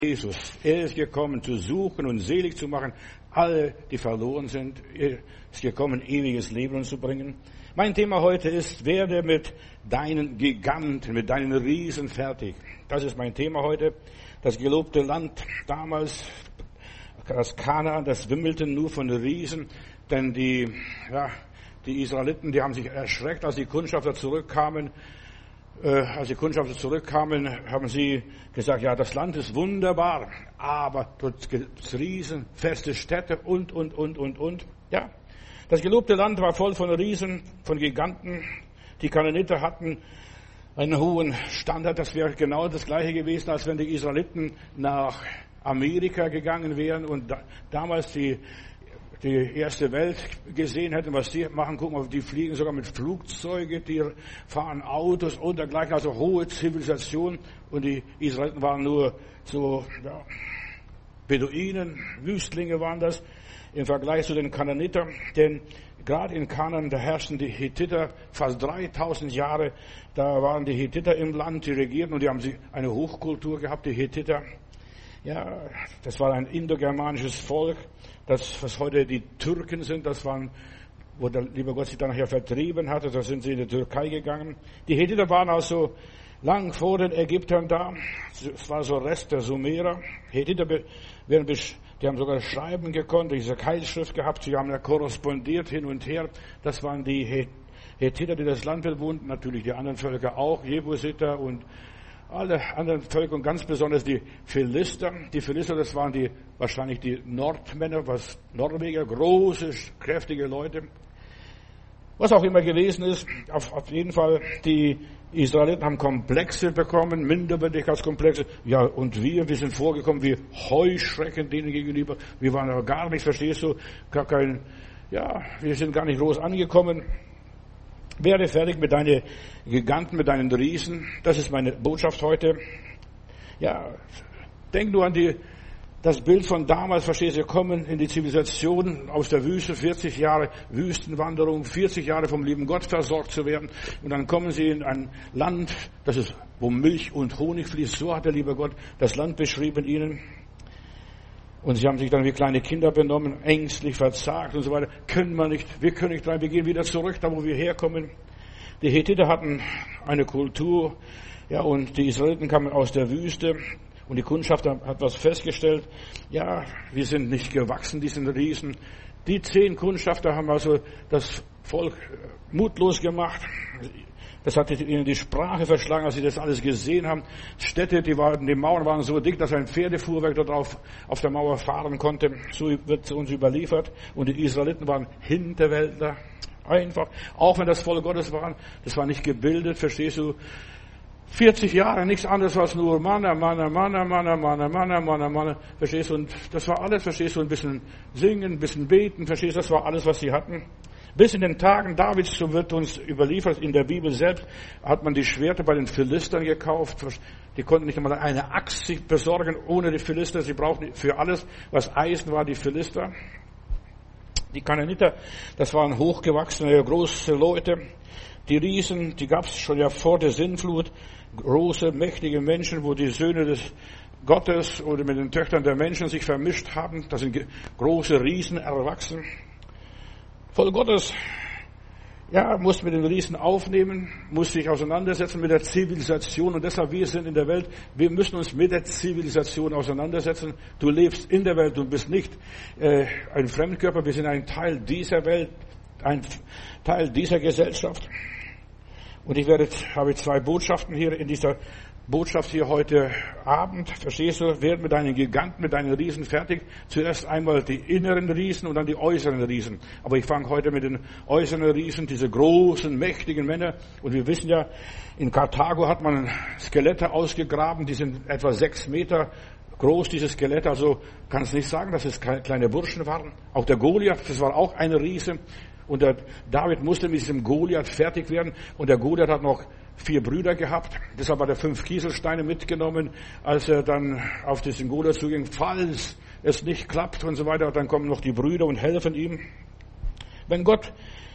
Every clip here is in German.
Jesus. Er ist gekommen, zu suchen und selig zu machen, alle, die verloren sind. Er ist gekommen, ewiges Leben zu bringen. Mein Thema heute ist, werde mit deinen Giganten, mit deinen Riesen fertig. Das ist mein Thema heute. Das gelobte Land damals, das Kanaan, das wimmelte nur von Riesen, denn die Israeliten, die haben sich erschreckt, als die Kundschafter zurückkamen. Haben sie gesagt, ja, das Land ist wunderbar, aber dort gibt es Riesen, feste Städte und. Ja, das gelobte Land war voll von Riesen, von Giganten. Die Kanaaniter hatten einen hohen Standard. Das wäre genau das Gleiche gewesen, als wenn die Israeliten nach Amerika gegangen wären und damals die erste Welt gesehen hätten, was die machen. Gucken, auf die fliegen sogar mit Flugzeugen, die fahren Autos und dergleichen, also hohe Zivilisation. Und die Israeliten waren nur so, Beduinen, Wüstlinge waren das im Vergleich zu den Kanaanitern. Denn gerade in Kanaan, da herrschten die Hethiter fast 3000 Jahre. Da waren die Hethiter im Land, die regierten und die haben eine Hochkultur gehabt, die Hethiter. Ja, das war ein indogermanisches Volk, das, was heute die Türken sind, das waren, wo der liebe Gott sich dann nachher vertrieben hatte, da sind sie in die Türkei gegangen. Die Hethiter waren also lang vor den Ägyptern da, es war so Rest der Sumerer. Hethiter, die haben sogar schreiben gekonnt, diese Keilschrift gehabt, sie haben ja korrespondiert hin und her, das waren die Hethiter, die das Land bewohnten, natürlich die anderen Völker auch, Jebusiter und alle anderen Völker und ganz besonders die Philister. Die Philister, das waren wahrscheinlich die Nordmänner, Norweger, große, kräftige Leute. Was auch immer gewesen ist, auf jeden Fall, die Israeliten haben Komplexe bekommen, Minderwertigkeitskomplexe. Ja, und wir sind vorgekommen wie Heuschrecken denen gegenüber. Wir waren aber gar nicht, verstehst du, wir sind gar nicht groß angekommen. Werde fertig mit deinen Giganten, mit deinen Riesen. Das ist meine Botschaft heute. Ja, denk nur an das Bild von damals, verstehst du, kommen in die Zivilisation aus der Wüste, 40 Jahre Wüstenwanderung, 40 Jahre vom lieben Gott versorgt zu werden. Und dann kommen sie in ein Land, wo Milch und Honig fließt. So hat der liebe Gott das Land beschrieben ihnen. Und sie haben sich dann wie kleine Kinder benommen, ängstlich, verzagt und so weiter. Wir können nicht rein, wir gehen wieder zurück, da wo wir herkommen. Die Hethiter hatten eine Kultur, ja, und die Israeliten kamen aus der Wüste. Und die Kundschafter hat was festgestellt, ja, wir sind nicht gewachsen, diesen Riesen. Die 10 Kundschafter haben also das Volk mutlos gemacht. Das hat ihnen die Sprache verschlagen, als sie das alles gesehen haben. Städte, die Mauern waren so dick, dass ein Pferdefuhrwerk dort auf der Mauer fahren konnte. So wird uns überliefert. Und die Israeliten waren Hinterwäldler. Einfach. Auch wenn das Volk Gottes waren, das war nicht gebildet, verstehst du? 40 Jahre, nichts anderes als nur Manna, verstehst du? Und das war alles, verstehst du? Ein bisschen singen, ein bisschen beten, verstehst du? Das war alles, was sie hatten. Bis in den Tagen Davids, so wird uns überliefert, in der Bibel selbst, hat man die Schwerter bei den Philistern gekauft. Die konnten nicht einmal eine Axt sich besorgen ohne die Philister. Sie brauchten für alles, was Eisen war, die Philister. Die Kanaaniter, das waren hochgewachsene, große Leute. Die Riesen, die gab es schon ja vor der Sintflut. Große, mächtige Menschen, wo die Söhne des Gottes oder mit den Töchtern der Menschen sich vermischt haben. Da sind große Riesen erwachsen. Volk Gottes, ja, muss mit den Riesen aufnehmen, muss sich auseinandersetzen mit der Zivilisation. Und deshalb, wir sind in der Welt, wir müssen uns mit der Zivilisation auseinandersetzen. Du lebst in der Welt, du bist nicht ein Fremdkörper, wir sind ein Teil dieser Welt, ein Teil dieser Gesellschaft. Und habe 2 Botschaften hier in dieser Botschaft hier heute Abend. Verstehst du? Werd mit deinen Giganten, mit deinen Riesen fertig. Zuerst einmal die inneren Riesen und dann die äußeren Riesen. Aber ich fange heute mit den äußeren Riesen, diese großen, mächtigen Männer. Und wir wissen ja, in Karthago hat man Skelette ausgegraben, die sind etwa 6 Meter groß, diese Skelette. Also kann es nicht sagen, dass es kleine Burschen waren. Auch der Goliath, das war auch ein Riese. Und der David musste mit diesem Goliath fertig werden. Und der Goliath hat noch 4 Brüder gehabt. Deshalb hat er 5 Kieselsteine mitgenommen, als er dann auf diesen Goliath zuging. Falls es nicht klappt und so weiter, dann kommen noch die Brüder und helfen ihm. Wenn Gott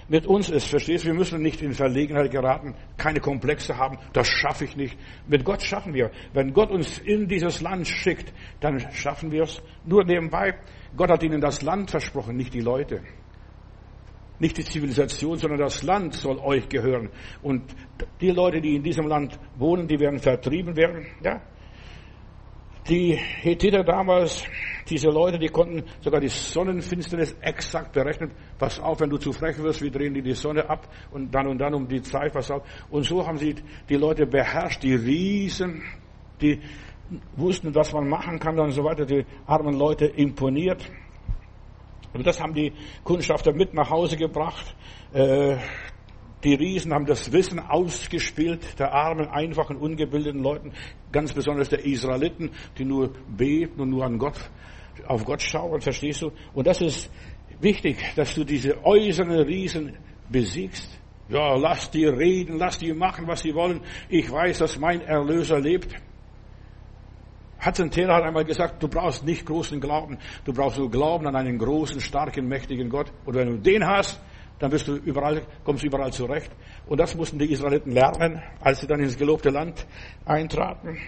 mit uns ist. Verstehst du? Wir müssen nicht in Verlegenheit geraten, keine Komplexe haben. Das schaffe ich nicht. Mit Gott schaffen wir. Wenn Gott uns in dieses Land schickt, dann schaffen wir es. Nur nebenbei, Gott hat ihnen das Land versprochen, nicht die Leute. Nicht die Zivilisation, sondern das Land soll euch gehören. Und die Leute, die in diesem Land wohnen, die werden vertrieben werden. Ja. Die Hethiter damals, diese Leute, die konnten sogar die Sonnenfinsternis exakt berechnen. Pass auf, wenn du zu frech wirst, wir drehen dir die Sonne ab und dann um die Zeit, pass auf. Und so haben sie die Leute beherrscht, die Riesen, die wussten, was man machen kann und so weiter, die armen Leute imponiert. Und das haben die Kundschafter mit nach Hause gebracht. Die Riesen haben das Wissen ausgespielt der armen, einfachen, ungebildeten Leuten, ganz besonders der Israeliten, die nur beten und nur auf Gott schauen, verstehst du? Und das ist wichtig, dass du diese äußeren Riesen besiegst. Ja, lass die reden, lass die machen, was sie wollen. Ich weiß, dass mein Erlöser lebt. Hudson Taylor hat einmal gesagt, du brauchst nicht großen Glauben, du brauchst nur Glauben an einen großen, starken, mächtigen Gott. Und wenn du den hast, dann kommst du überall zurecht. Und das mussten die Israeliten lernen, als sie dann ins gelobte Land eintraten.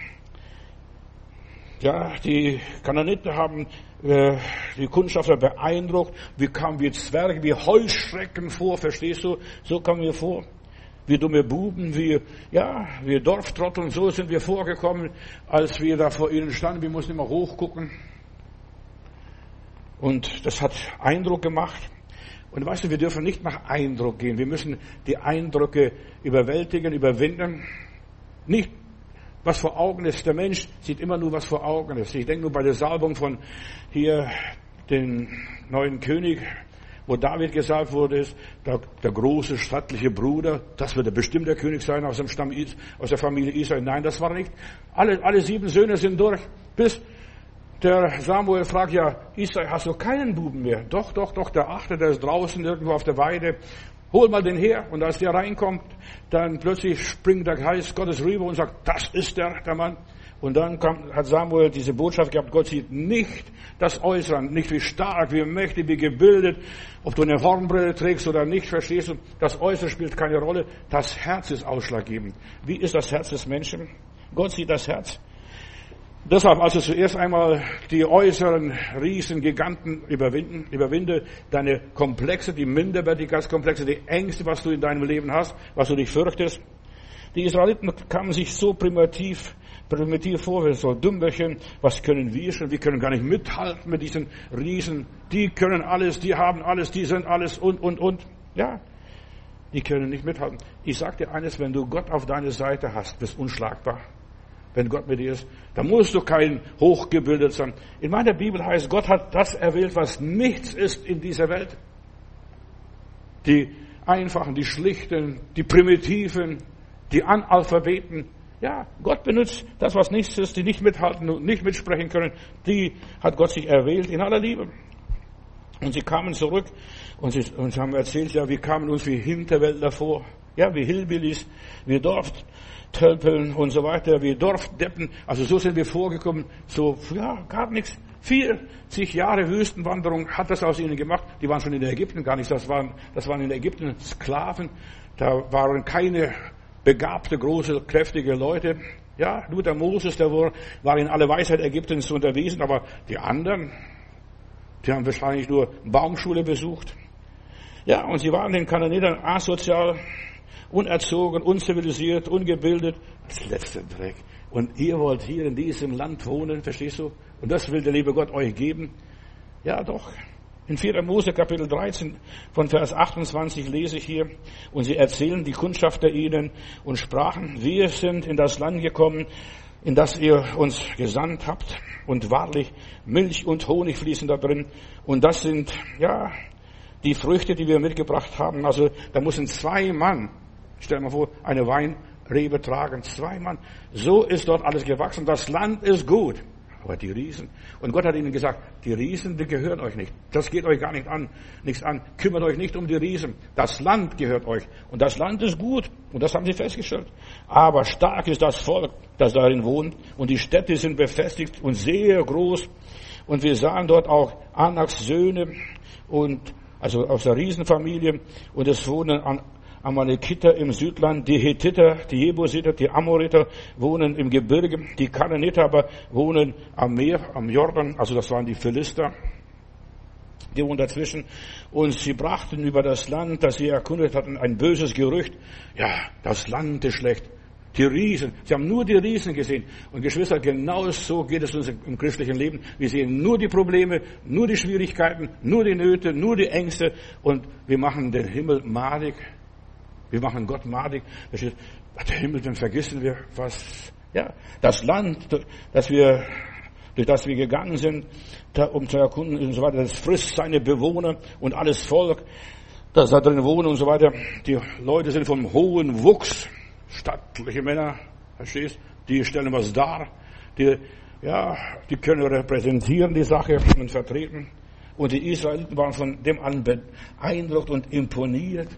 Ja, die Kanaaniter haben die Kundschafter beeindruckt. Wir kamen wie Zwerge, wie Heuschrecken vor, verstehst du? So kamen wir vor. Wie dumme Buben, wie Dorftrotteln, so sind wir vorgekommen, als wir da vor ihnen standen. Wir mussten immer hochgucken. Und das hat Eindruck gemacht. Und weißt du, wir dürfen nicht nach Eindruck gehen. Wir müssen die Eindrücke überwältigen, überwinden. Nicht, was vor Augen ist. Der Mensch sieht immer nur, was vor Augen ist. Ich denke nur bei der Salbung von hier den neuen König, wo David gesalbt wurde, ist der große, stattliche Bruder. Das wird bestimmt der König sein aus dem Stamm, aus der Familie Israel. Nein, das war nicht. Alle 7 Söhne sind durch, bis der Samuel fragt, ja, Israel, hast du keinen Buben mehr? Doch, der 8., der ist draußen irgendwo auf der Weide. Hol mal den her. Und als der reinkommt, dann plötzlich springt der Geist Gottes rüber und sagt, das ist der Mann. Und dann hat Samuel diese Botschaft gehabt, Gott sieht nicht das Äußere, nicht wie stark, wie mächtig, wie gebildet, ob du eine Hornbrille trägst oder nicht, verstehst du? Das Äußere spielt keine Rolle, das Herz ist ausschlaggebend. Wie ist das Herz des Menschen? Gott sieht das Herz. Deshalb also zuerst einmal die äußeren Riesen, Giganten überwinde deine Komplexe, die Minderwertigkeitskomplexe, die Ängste, was du in deinem Leben hast, was du dich fürchtest. Die Israeliten kamen sich so primitiv vor, wie so Dümmerchen. Was können wir schon? Wir können gar nicht mithalten mit diesen Riesen. Die können alles, die haben alles, die sind alles und. Ja, die können nicht mithalten. Ich sag dir eines, wenn du Gott auf deiner Seite hast, bist du unschlagbar. Wenn Gott mit dir ist, dann musst du kein hochgebildet sein. In meiner Bibel heißt, Gott hat das erwählt, was nichts ist in dieser Welt. Die Einfachen, die Schlichten, die Primitiven, die Analphabeten. Ja, Gott benutzt das, was nichts ist, die nicht mithalten und nicht mitsprechen können. Die hat Gott sich erwählt in aller Liebe. Und sie kamen zurück und sie haben erzählt, ja, wir kamen uns wie Hinterwäldler vor. Ja, wie Hillbillies, wie Dorftölpeln und so weiter, wie Dorfdeppen. Also so sind wir vorgekommen. So, ja, gar nichts. 40 Jahre Wüstenwanderung hat das aus ihnen gemacht. Die waren schon in Ägypten gar nicht. Das waren in Ägypten Sklaven. Da waren keine begabte, große, kräftige Leute. Ja, nur der Moses, der war in alle Weisheit Ägyptens unterwiesen, aber die anderen, die haben wahrscheinlich nur Baumschule besucht. Ja, und sie waren den Kanaanitern asozial, unerzogen, unzivilisiert, ungebildet. Das letzte Dreck. Und ihr wollt hier in diesem Land wohnen, verstehst du? Und das will der liebe Gott euch geben. Ja, doch. In 4. Mose Kapitel 13 von Vers 28 lese ich hier, und sie erzählen die Kundschafter ihnen und sprachen, wir sind in das Land gekommen, in das ihr uns gesandt habt, und wahrlich Milch und Honig fließen da drin, und das sind, ja, die Früchte, die wir mitgebracht haben. Also da müssen 2 Mann, stell dir mal vor, eine Weinrebe tragen, 2 Mann. So ist dort alles gewachsen, das Land ist gut. Aber die Riesen, und Gott hat ihnen gesagt, die Riesen, die gehören euch nicht. Das geht euch gar nichts an. Kümmert euch nicht um die Riesen. Das Land gehört euch. Und das Land ist gut. Und das haben sie festgestellt. Aber stark ist das Volk, das darin wohnt. Und die Städte sind befestigt und sehr groß. Und wir sahen dort auch Anaks Söhne und also aus der Riesenfamilie. Und es wohnen Amalekiter im Südland, die Hethiter, die Jebusiter, die Amoriter wohnen im Gebirge, die Kanaaniter aber wohnen am Meer, am Jordan, also das waren die Philister, die wohnen dazwischen. Und sie brachten über das Land, das sie erkundet hatten, ein böses Gerücht. Ja, das Land ist schlecht. Die Riesen, sie haben nur die Riesen gesehen. Und Geschwister, genau so geht es uns im christlichen Leben. Wir sehen nur die Probleme, nur die Schwierigkeiten, nur die Nöte, nur die Ängste. Und wir machen den Himmel madig. Wir machen Gott madig. Der Himmel, dann vergessen wir was. Ja, das Land, durch das wir gegangen sind, um zu erkunden und so weiter, das frisst seine Bewohner und alles Volk, das da drin wohnt und so weiter. Die Leute sind vom hohen Wuchs. Stattliche Männer, verstehst? Die stellen was dar. Die können repräsentieren die Sache und vertreten. Und die Israeliten waren von dem an beeindruckt und imponiert.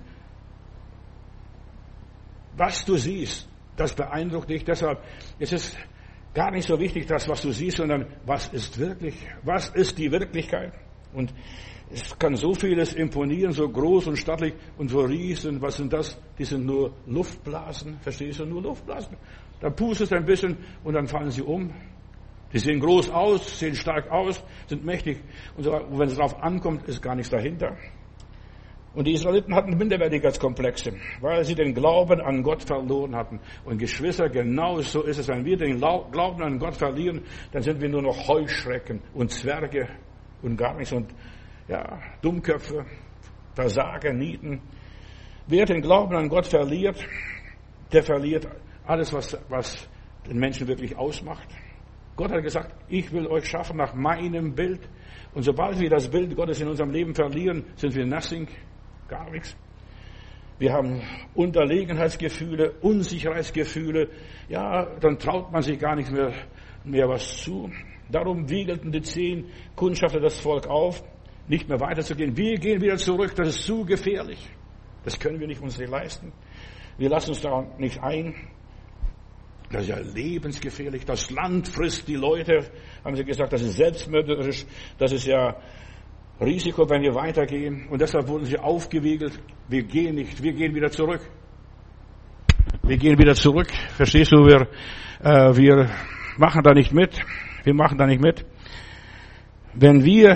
Was du siehst, das beeindruckt dich. Deshalb ist es gar nicht so wichtig, das, was du siehst, sondern was ist wirklich? Was ist die Wirklichkeit? Und es kann so vieles imponieren, so groß und stattlich und so riesen. Was sind das? Die sind nur Luftblasen. Verstehst du? Nur Luftblasen. Da pustest du ein bisschen und dann fallen sie um. Die sehen groß aus, sehen stark aus, sind mächtig. Und wenn es darauf ankommt, ist gar nichts dahinter. Und die Israeliten hatten Minderwertigkeitskomplexe, weil sie den Glauben an Gott verloren hatten. Und Geschwister, genau so ist es. Wenn wir den Glauben an Gott verlieren, dann sind wir nur noch Heuschrecken und Zwerge und gar nichts. Und Dummköpfe, Versager, Nieten. Wer den Glauben an Gott verliert, der verliert alles, was den Menschen wirklich ausmacht. Gott hat gesagt, ich will euch schaffen nach meinem Bild. Und sobald wir das Bild Gottes in unserem Leben verlieren, sind wir nothing, gar nichts. Wir haben Unterlegenheitsgefühle, Unsicherheitsgefühle. Ja, dann traut man sich gar nicht mehr was zu. Darum wiegelten die 10 Kundschafter das Volk auf, nicht mehr weiterzugehen. Wir gehen wieder zurück, das ist zu gefährlich. Das können wir uns nicht leisten. Wir lassen uns da nicht ein. Das ist ja lebensgefährlich. Das Land frisst die Leute, haben sie gesagt, das ist selbstmörderisch. Das ist ja Risiko, wenn wir weitergehen. Und deshalb wurden sie aufgewiegelt. Wir gehen nicht, wir gehen wieder zurück. Wir gehen wieder zurück. Verstehst du, wir machen da nicht mit. Wir machen da nicht mit. Wenn wir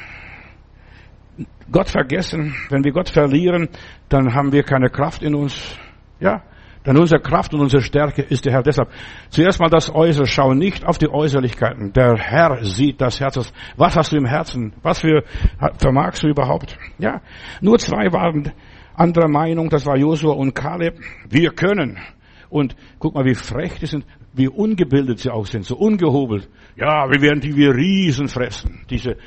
Gott vergessen, wenn wir Gott verlieren, dann haben wir keine Kraft in uns. Ja, denn unsere Kraft und unsere Stärke ist der Herr. Deshalb zuerst mal das Äußere. Schau nicht auf die Äußerlichkeiten. Der Herr sieht das Herz. Was hast du im Herzen? Was vermagst du überhaupt? Ja, nur 2 waren anderer Meinung. Das war Josua und Kaleb. Wir können. Und guck mal, wie frech die sind, wie ungebildet sie auch sind, so ungehobelt. Ja, wir werden die wie Riesen fressen.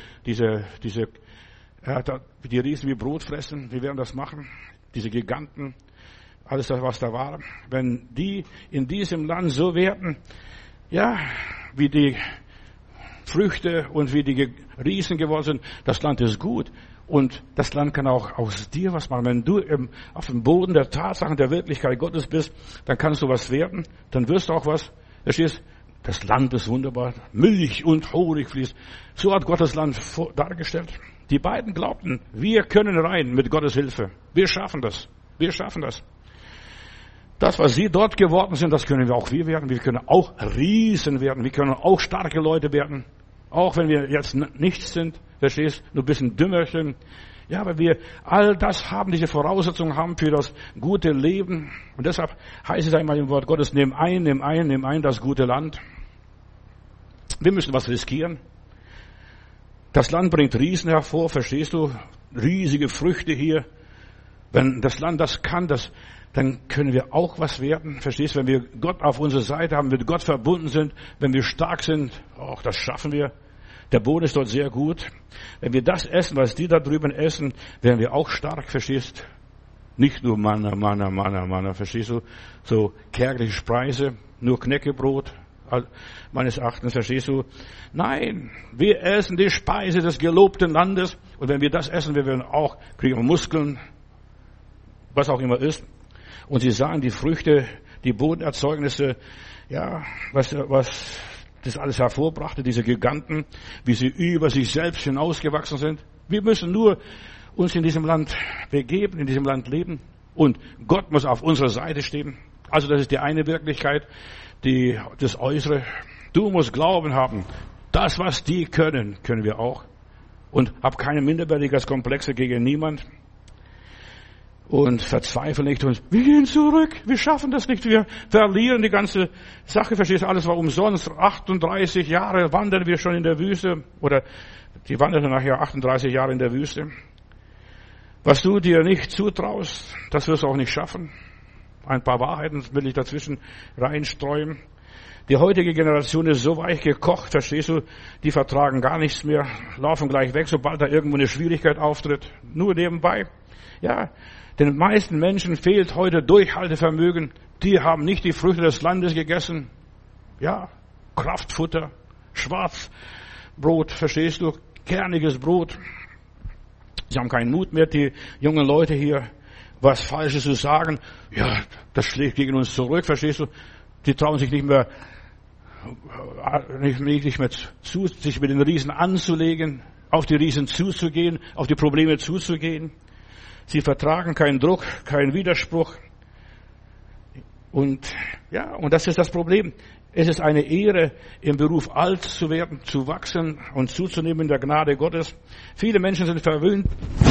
Die Riesen wie Brot fressen. Wir werden das machen. Diese Giganten. Alles das, was da war. Wenn die in diesem Land so werden, ja, wie die Früchte und wie die Riesen geworden sind, das Land ist gut. Und das Land kann auch aus dir was machen. Wenn du auf dem Boden der Tatsachen, der Wirklichkeit Gottes bist, dann kannst du was werden. Dann wirst du auch was. Verstehst? Das Land ist wunderbar. Milch und Honig fließt. So hat Gott das Land dargestellt. Die beiden glaubten, wir können rein mit Gottes Hilfe. Wir schaffen das. Wir schaffen das. Das, was sie dort geworden sind, das können auch wir werden. Wir können auch Riesen werden. Wir können auch starke Leute werden. Auch wenn wir jetzt nichts sind. Verstehst? Nur ein bisschen Dümmerchen. Ja, aber wir all das haben, diese Voraussetzungen haben für das gute Leben. Und deshalb heißt es einmal im Wort Gottes, nimm ein das gute Land. Wir müssen was riskieren. Das Land bringt Riesen hervor, verstehst du? Riesige Früchte hier. Wenn das Land das kann, dann können wir auch was werden. Verstehst du? Wenn wir Gott auf unserer Seite haben, mit Gott verbunden sind, wenn wir stark sind, das schaffen wir. Der Boden ist dort sehr gut. Wenn wir das essen, was die da drüben essen, werden wir auch stark, verstehst? Nicht nur Manna, verstehst du? So kärgliche Speise, nur Knäckebrot, meines Erachtens, verstehst du? Nein, wir essen die Speise des gelobten Landes. Und wenn wir das essen, wir werden auch, kriegen Muskeln, was auch immer ist. Und sie sahen die Früchte, die Bodenerzeugnisse, ja, was das alles hervorbrachte, diese Giganten, wie sie über sich selbst hinausgewachsen sind. Wir müssen nur uns in diesem Land begeben, in diesem Land leben. Und Gott muss auf unserer Seite stehen. Also das ist die eine Wirklichkeit, das Äußere. Du musst Glauben haben. Das, was die können, können wir auch. Und hab keine Minderwertigkeitskomplexe gegen niemand. Und verzweifle nicht und wir gehen zurück, wir schaffen das nicht, wir verlieren die ganze Sache, verstehst du, alles war umsonst. 38 Jahre wandern wir schon in der Wüste, oder die wanderten nachher 38 Jahre in der Wüste. Was du dir nicht zutraust, das wirst du auch nicht schaffen. Ein paar Wahrheiten will ich dazwischen reinstreuen. Die heutige Generation ist so weich gekocht, verstehst du, die vertragen gar nichts mehr, laufen gleich weg, sobald da irgendwo eine Schwierigkeit auftritt. Nur nebenbei. Ja, den meisten Menschen fehlt heute Durchhaltevermögen. Die haben nicht die Früchte des Landes gegessen. Ja, Kraftfutter, Schwarzbrot, verstehst du, kerniges Brot. Sie haben keinen Mut mehr, die jungen Leute hier, was Falsches zu sagen. Ja, das schlägt gegen uns zurück, verstehst du. Die trauen sich nicht mehr zu, sich mit den Riesen anzulegen, auf die Riesen zuzugehen, auf die Probleme zuzugehen. Sie vertragen keinen Druck, keinen Widerspruch. Und das ist das Problem. Es ist eine Ehre, im Beruf alt zu werden, zu wachsen und zuzunehmen in der Gnade Gottes. Viele Menschen sind verwöhnt.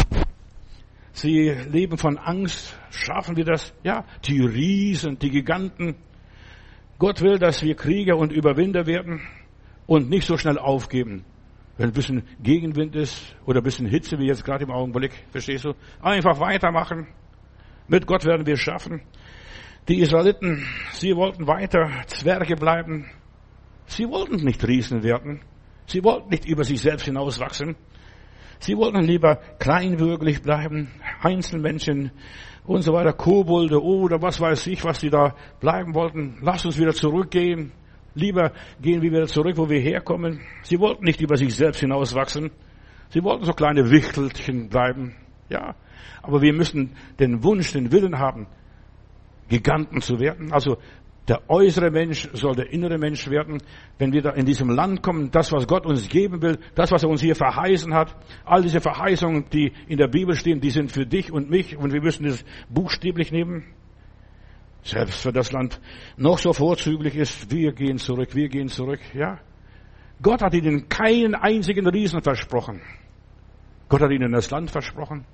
Sie leben von Angst. Schaffen wir das? Ja, die Riesen, die Giganten. Gott will, dass wir Krieger und Überwinder werden und nicht so schnell aufgeben. Wenn ein bisschen Gegenwind ist oder ein bisschen Hitze, wie jetzt gerade im Augenblick, verstehst du? Einfach weitermachen. Mit Gott werden wir es schaffen. Die Israeliten, sie wollten weiter Zwerge bleiben. Sie wollten nicht Riesen werden. Sie wollten nicht über sich selbst hinauswachsen. Sie wollten lieber kleinwürglich bleiben, Einzelmännchen und so weiter, Kobolde oder was weiß ich, was sie da bleiben wollten. Lasst uns wieder zurückgehen. Lieber gehen wir wieder zurück, wo wir herkommen. Sie wollten nicht über sich selbst hinauswachsen. Sie wollten so kleine Wichtelchen bleiben. Ja, aber wir müssen den Wunsch, den Willen haben, Giganten zu werden. Also der äußere Mensch soll der innere Mensch werden. Wenn wir da in diesem Land kommen, das, was Gott uns geben will, das, was er uns hier verheißen hat, all diese Verheißungen, die in der Bibel stehen, die sind für dich und mich und wir müssen das buchstäblich nehmen. Selbst wenn das Land noch so vorzüglich ist, wir gehen zurück, ja. Gott hat ihnen keinen einzigen Riesen versprochen. Gott hat ihnen das Land versprochen.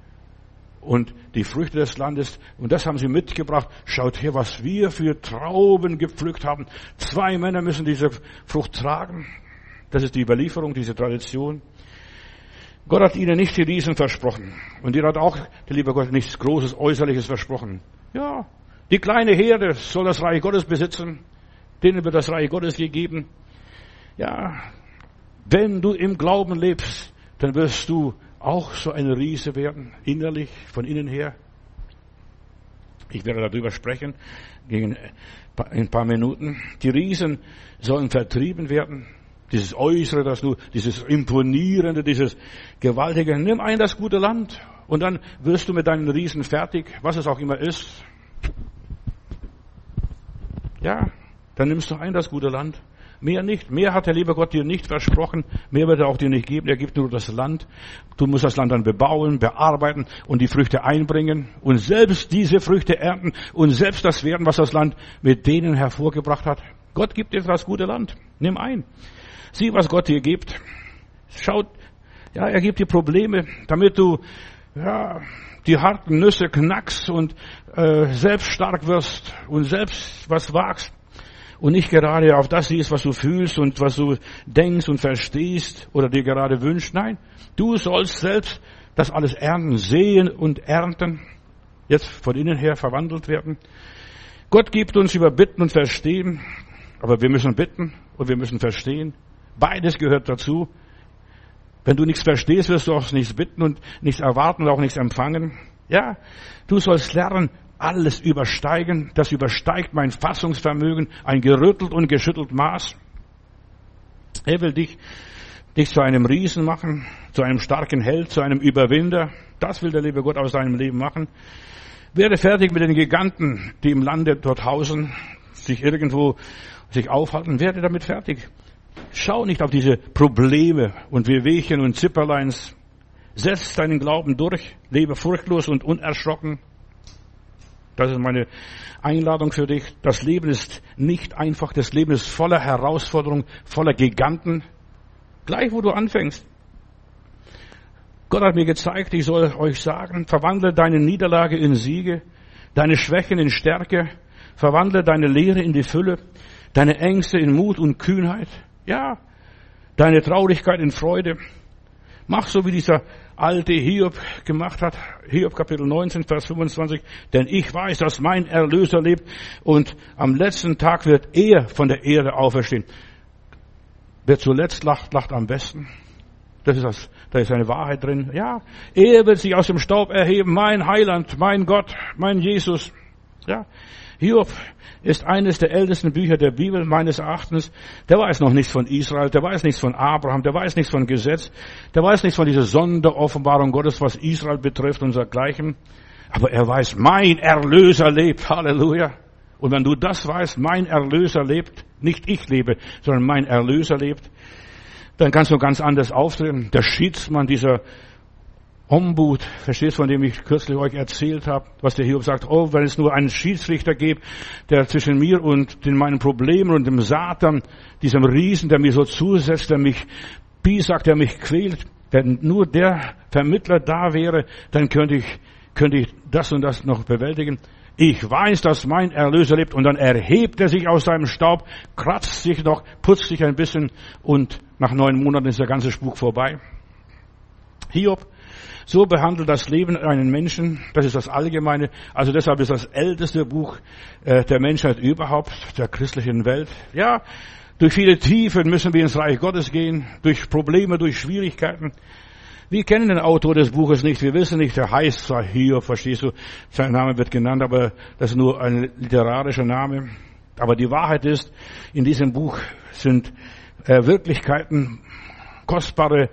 Und die Früchte des Landes, und das haben sie mitgebracht. Schaut her, was wir für Trauben gepflückt haben. 2 Männer müssen diese Frucht tragen. Das ist die Überlieferung, diese Tradition. Gott hat ihnen nicht die Riesen versprochen. Und ihr hat auch, der liebe Gott, nichts Großes, Äußerliches versprochen. Ja, die kleine Herde soll das Reich Gottes besitzen. Denen wird das Reich Gottes gegeben. Ja, wenn du im Glauben lebst, dann wirst du auch so ein Riese werden, innerlich, von innen her. Ich werde darüber sprechen in ein paar Minuten. Die Riesen sollen vertrieben werden. Dieses Äußere, dieses Imponierende, dieses Gewaltige. Nimm ein das gute Land und dann wirst du mit deinen Riesen fertig, was es auch immer ist. Ja, dann nimmst du ein das gute Land. Mehr nicht. Mehr hat der liebe Gott dir nicht versprochen. Mehr wird er auch dir nicht geben. Er gibt nur das Land. Du musst das Land dann bebauen, bearbeiten und die Früchte einbringen und selbst diese Früchte ernten und selbst das werden, was das Land mit denen hervorgebracht hat. Gott gibt dir das gute Land. Nimm ein. Sieh, was Gott dir gibt. Schaut, ja, er gibt dir Probleme, damit du, ja, die harten Nüsse knackst und selbst stark wirst und selbst was wagst. Und nicht gerade auf das siehst, was du fühlst und was du denkst und verstehst oder dir gerade wünschst. Nein, du sollst selbst das alles ernten, sehen und ernten. Jetzt von innen her verwandelt werden. Gott gibt uns über Bitten und Verstehen. Aber wir müssen bitten und wir müssen verstehen. Beides gehört dazu. Wenn du nichts verstehst, wirst du auch nichts bitten und nichts erwarten und auch nichts empfangen. Ja, du sollst lernen, alles übersteigen, das übersteigt mein Fassungsvermögen, ein gerüttelt und geschüttelt Maß. Er will dich zu einem Riesen machen, zu einem starken Held, zu einem Überwinder. Das will der liebe Gott aus deinem Leben machen. Werde fertig mit den Giganten, die im Lande dort hausen, sich aufhalten, werde damit fertig. Schau nicht auf diese Probleme und Wehwehchen und Zipperleins. Setz deinen Glauben durch, lebe furchtlos und unerschrocken. Das ist meine Einladung für dich. Das Leben ist nicht einfach. Das Leben ist voller Herausforderungen, voller Giganten. Gleich wo du anfängst. Gott hat mir gezeigt, ich soll euch sagen, verwandle deine Niederlage in Siege, deine Schwächen in Stärke, verwandle deine Leere in die Fülle, deine Ängste in Mut und Kühnheit, ja, deine Traurigkeit in Freude. Mach so, wie dieser alte Hiob gemacht hat. Hiob Kapitel 19, Vers 25. Denn ich weiß, dass mein Erlöser lebt und am letzten Tag wird er von der Erde auferstehen. Wer zuletzt lacht, lacht am besten. Da ist eine Wahrheit drin. Ja, er wird sich aus dem Staub erheben. Mein Heiland, mein Gott, mein Jesus. Ja, Hiob ist eines der ältesten Bücher der Bibel meines Erachtens. Der weiß noch nichts von Israel, der weiß nichts von Abraham, der weiß nichts von Gesetz, der weiß nichts von dieser Sonderoffenbarung Gottes, was Israel betrifft und dergleichen. Aber er weiß, mein Erlöser lebt. Halleluja. Und wenn du das weißt, mein Erlöser lebt, nicht ich lebe, sondern mein Erlöser lebt, dann kannst du ganz anders auftreten. Der Schiedsmann, dieser Ombud, verstehst du, von dem ich kürzlich euch erzählt habe, was der Hiob sagt, oh, wenn es nur einen Schiedsrichter gäbe, der zwischen mir und meinen Problemen und dem Satan, diesem Riesen, der mir so zusetzt, der mich piesackt, der mich quält, wenn nur der Vermittler da wäre, dann könnte ich das und das noch bewältigen. Ich weiß, dass mein Erlöser lebt, und dann erhebt er sich aus seinem Staub, kratzt sich noch, putzt sich ein bisschen, und nach 9 Monaten ist der ganze Spuk vorbei. Hiob, so behandelt das Leben einen Menschen, das ist das Allgemeine, also deshalb ist das älteste Buch der Menschheit überhaupt, der christlichen Welt. Ja, durch viele Tiefen müssen wir ins Reich Gottes gehen, durch Probleme, durch Schwierigkeiten. Wir kennen den Autor des Buches nicht, wir wissen nicht, der heißt zwar Hiob, verstehst du, sein Name wird genannt, aber das ist nur ein literarischer Name. Aber die Wahrheit ist, in diesem Buch sind Wirklichkeiten, kostbare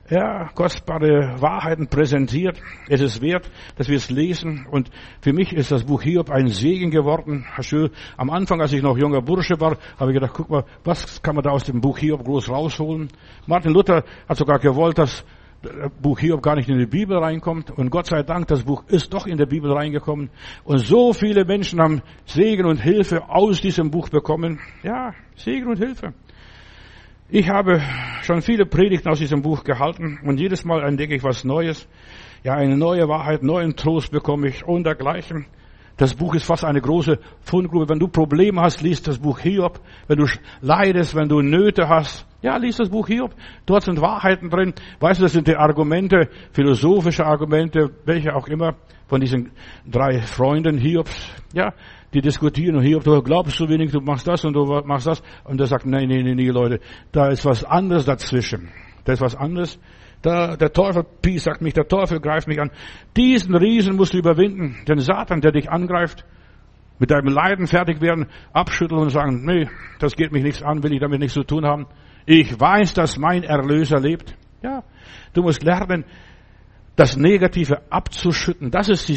Wahrheiten präsentiert. Es ist wert, dass wir es lesen. Und für mich ist das Buch Hiob ein Segen geworden. Am Anfang, als ich noch junger Bursche war, habe ich gedacht, guck mal, was kann man da aus dem Buch Hiob groß rausholen? Martin Luther hat sogar gewollt, dass das Buch Hiob gar nicht in die Bibel reinkommt. Und Gott sei Dank, das Buch ist doch in der Bibel reingekommen. Und so viele Menschen haben Segen und Hilfe aus diesem Buch bekommen. Ja, Segen und Hilfe. Ich habe schon viele Predigten aus diesem Buch gehalten, und jedes Mal entdecke ich was Neues. Ja, eine neue Wahrheit, neuen Trost bekomme ich und dergleichen. Das Buch ist fast eine große Fundgrube. Wenn du Probleme hast, liest das Buch Hiob. Wenn du leidest, wenn du Nöte hast, ja, liest das Buch Hiob. Dort sind Wahrheiten drin. Weißt du, das sind die Argumente, philosophische Argumente, welche auch immer, von diesen 3 Freunden Hiobs. Ja, die diskutieren, und Hiob, du glaubst so wenig, du machst das und du machst das. Und er sagt, nee, Leute, da ist was anderes dazwischen. Da ist was anderes. Der Teufel sagt mich, der Teufel greift mich an. Diesen Riesen musst du überwinden. Den Satan, der dich angreift, mit deinem Leiden fertig werden, abschütteln und sagen, nee, das geht mich nichts an, will ich damit nichts zu tun haben. Ich weiß, dass mein Erlöser lebt. Ja, du musst lernen, das Negative abzuschütteln. Das ist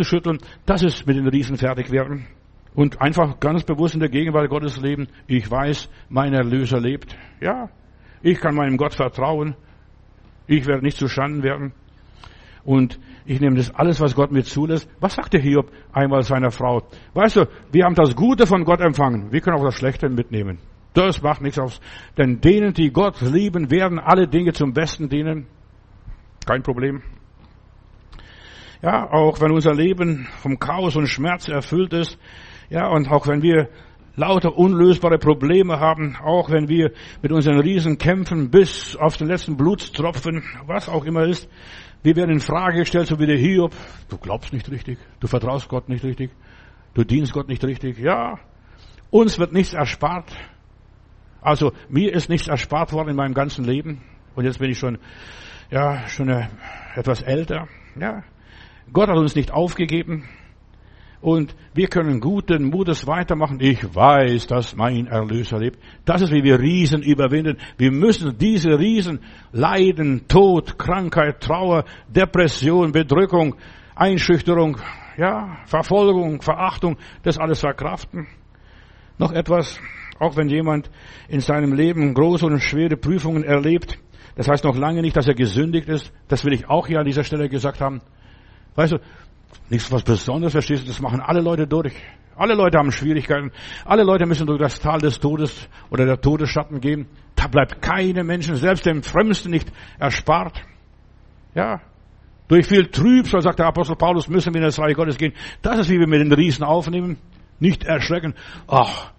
mit den Riesen fertig werden. Und einfach ganz bewusst in der Gegenwart Gottes leben. Ich weiß, mein Erlöser lebt. Ja, ich kann meinem Gott vertrauen. Ich werde nicht zustande werden. Und ich nehme das alles, was Gott mir zulässt. Was sagte Hiob einmal seiner Frau? Weißt du, wir haben das Gute von Gott empfangen. Wir können auch das Schlechte mitnehmen. Das macht nichts aus. Denn denen, die Gott lieben, werden alle Dinge zum Besten dienen. Kein Problem. Ja, auch wenn unser Leben vom Chaos und Schmerz erfüllt ist, ja, und auch wenn wir lauter unlösbare Probleme haben, auch wenn wir mit unseren Riesen kämpfen, bis auf den letzten Blutstropfen, was auch immer ist, wir werden in Frage gestellt, so wie der Hiob. Du glaubst nicht richtig, du vertraust Gott nicht richtig, du dienst Gott nicht richtig. Ja, uns wird nichts erspart. Also mir ist nichts erspart worden in meinem ganzen Leben. Und jetzt bin ich schon etwas älter. Ja, Gott hat uns nicht aufgegeben. Und wir können guten Mutes weitermachen. Ich weiß, dass mein Erlöser lebt. Das ist, wie wir Riesen überwinden. Wir müssen diese Riesen, Leiden, Tod, Krankheit, Trauer, Depression, Bedrückung, Einschüchterung, ja, Verfolgung, Verachtung, das alles verkraften. Noch etwas, auch wenn jemand in seinem Leben große und schwere Prüfungen erlebt, Das heißt noch lange nicht, dass er gesündigt ist. Das will ich auch hier an dieser Stelle gesagt haben. Weißt du, nichts was Besonderes, verstehst du, das machen alle Leute durch. Alle Leute haben Schwierigkeiten. Alle Leute müssen durch das Tal des Todes oder der Todesschatten gehen. Da bleibt keine Menschen, selbst dem Frömmsten nicht erspart. Ja. Durch viel Trübsal, sagt der Apostel Paulus, müssen wir in das Reich Gottes gehen. Das ist, wie wir mit den Riesen aufnehmen. Nicht erschrecken. Ach.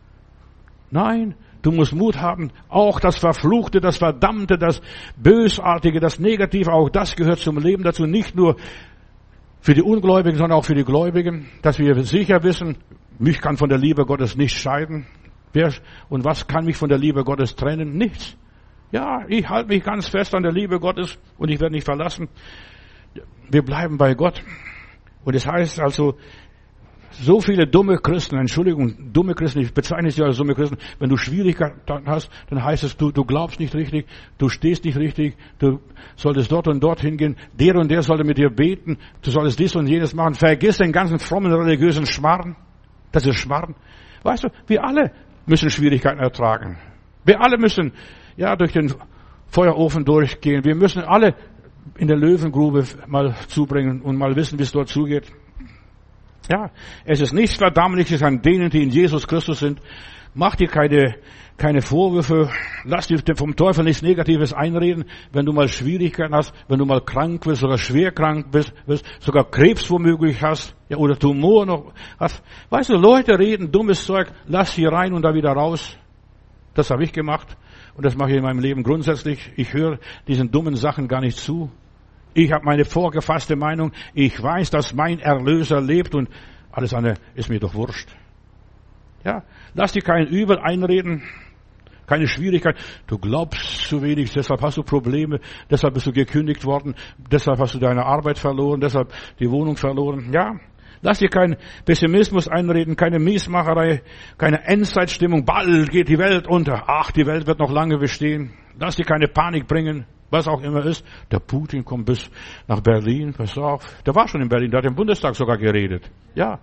Nein. Du musst Mut haben. Auch das Verfluchte, das Verdammte, das Bösartige, das Negative, auch das gehört zum Leben dazu. Nicht nur für die Ungläubigen, sondern auch für die Gläubigen, dass wir sicher wissen, mich kann von der Liebe Gottes nicht scheiden. Wer und was kann mich von der Liebe Gottes trennen? Nichts. Ja, ich halte mich ganz fest an der Liebe Gottes und ich werde nicht verlassen. Wir bleiben bei Gott. Und es heißt also, so viele dumme Christen, Entschuldigung, dumme Christen, ich bezeichne sie als dumme Christen, wenn du Schwierigkeiten hast, dann heißt es, du glaubst nicht richtig, du stehst nicht richtig, du solltest dort und dort hingehen, der und der sollte mit dir beten, du solltest dies und jenes machen, vergiss den ganzen frommen religiösen Schmarrn, das ist Schmarrn. Weißt du, wir alle müssen Schwierigkeiten ertragen. Wir alle müssen, ja, durch den Feuerofen durchgehen, wir müssen alle in der Löwengrube mal zubringen und mal wissen, wie es dort zugeht. Ja, es ist nichts Verdammliches an denen, die in Jesus Christus sind. Mach dir keine Vorwürfe. Lass dir vom Teufel nichts Negatives einreden. Wenn du mal Schwierigkeiten hast, wenn du mal krank bist, sogar schwer krank bist, sogar Krebs womöglich hast, ja, oder Tumor noch hast. Weißt du, Leute reden dummes Zeug. Lass sie rein und da wieder raus. Das habe ich gemacht. Und das mache ich in meinem Leben grundsätzlich. Ich höre diesen dummen Sachen gar nicht zu. Ich habe meine vorgefasste Meinung. Ich weiß, dass mein Erlöser lebt und alles andere ist mir doch wurscht. Ja, lass dir kein Übel einreden, keine Schwierigkeit. Du glaubst zu wenig, deshalb hast du Probleme, deshalb bist du gekündigt worden, deshalb hast du deine Arbeit verloren, deshalb die Wohnung verloren. Ja, lass dir keinen Pessimismus einreden, keine Miesmacherei, keine Endzeitstimmung. Bald geht die Welt unter. Ach, die Welt wird noch lange bestehen. Lass dir keine Panik bringen. Was auch immer ist, der Putin kommt bis nach Berlin, pass auf. Der war schon in Berlin, der hat im Bundestag sogar geredet. Ja.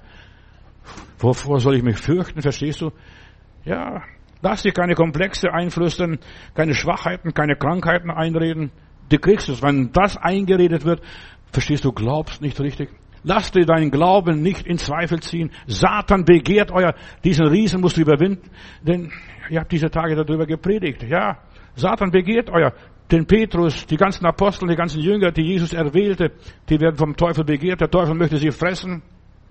Wovor soll ich mich fürchten, verstehst du? Ja. Lass dir keine Komplexe einflüstern, keine Schwachheiten, keine Krankheiten einreden. Du kriegst es, wenn das eingeredet wird, verstehst du, glaubst nicht richtig. Lass dir deinen Glauben nicht in Zweifel ziehen. Satan begehrt diesen Riesen musst du überwinden, denn ihr habt diese Tage darüber gepredigt, ja. Satan begehrt den Petrus, die ganzen Apostel, die ganzen Jünger, die Jesus erwählte, die werden vom Teufel begehrt. Der Teufel möchte sie fressen.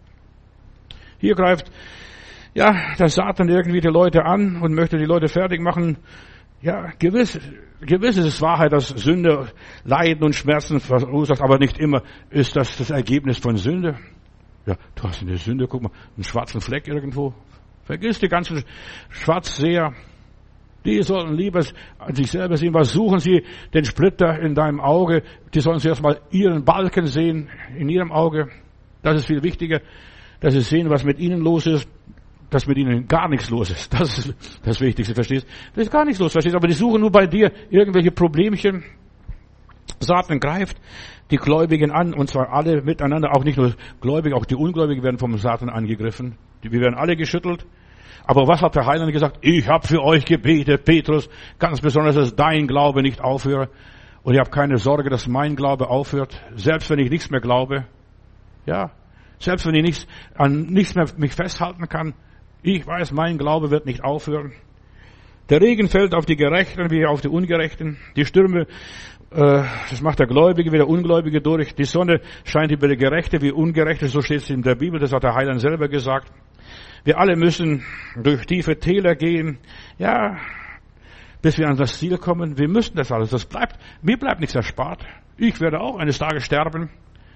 Hier greift, ja, der Satan irgendwie die Leute an und möchte die Leute fertig machen. Ja, gewiss ist es Wahrheit, dass Sünde Leiden und Schmerzen verursacht, aber nicht immer ist das Ergebnis von Sünde. Ja, du hast eine Sünde, guck mal, einen schwarzen Fleck irgendwo. Vergiss die ganzen Schwarzseher. Die sollen lieber an sich selber sehen. Was suchen sie? Den Splitter in deinem Auge. Die sollen zuerst mal ihren Balken sehen in ihrem Auge. Das ist viel wichtiger, dass sie sehen, was mit ihnen los ist, dass mit ihnen gar nichts los ist. Das ist das Wichtigste, verstehst? Da ist gar nichts los, verstehst? Aber die suchen nur bei dir irgendwelche Problemchen. Satan greift die Gläubigen an, und zwar alle miteinander, auch nicht nur Gläubige, auch die Ungläubigen werden vom Satan angegriffen. Wir werden alle geschüttelt. Aber was hat der Heiland gesagt? Ich habe für euch gebetet, Petrus, ganz besonders, dass dein Glaube nicht aufhört. Und ich habe keine Sorge, dass mein Glaube aufhört, selbst wenn ich nichts mehr glaube. Ja, selbst wenn ich an nichts mehr mich festhalten kann. Ich weiß, mein Glaube wird nicht aufhören. Der Regen fällt auf die Gerechten wie auf die Ungerechten. Die Stürme, das macht der Gläubige wie der Ungläubige durch. Die Sonne scheint über die Gerechte wie Ungerechte, so steht es in der Bibel, das hat der Heiland selber gesagt. Wir alle müssen durch tiefe Täler gehen, ja, bis wir an das Ziel kommen. Wir müssen das alles. Mir bleibt nichts erspart. Ich werde auch eines Tages sterben.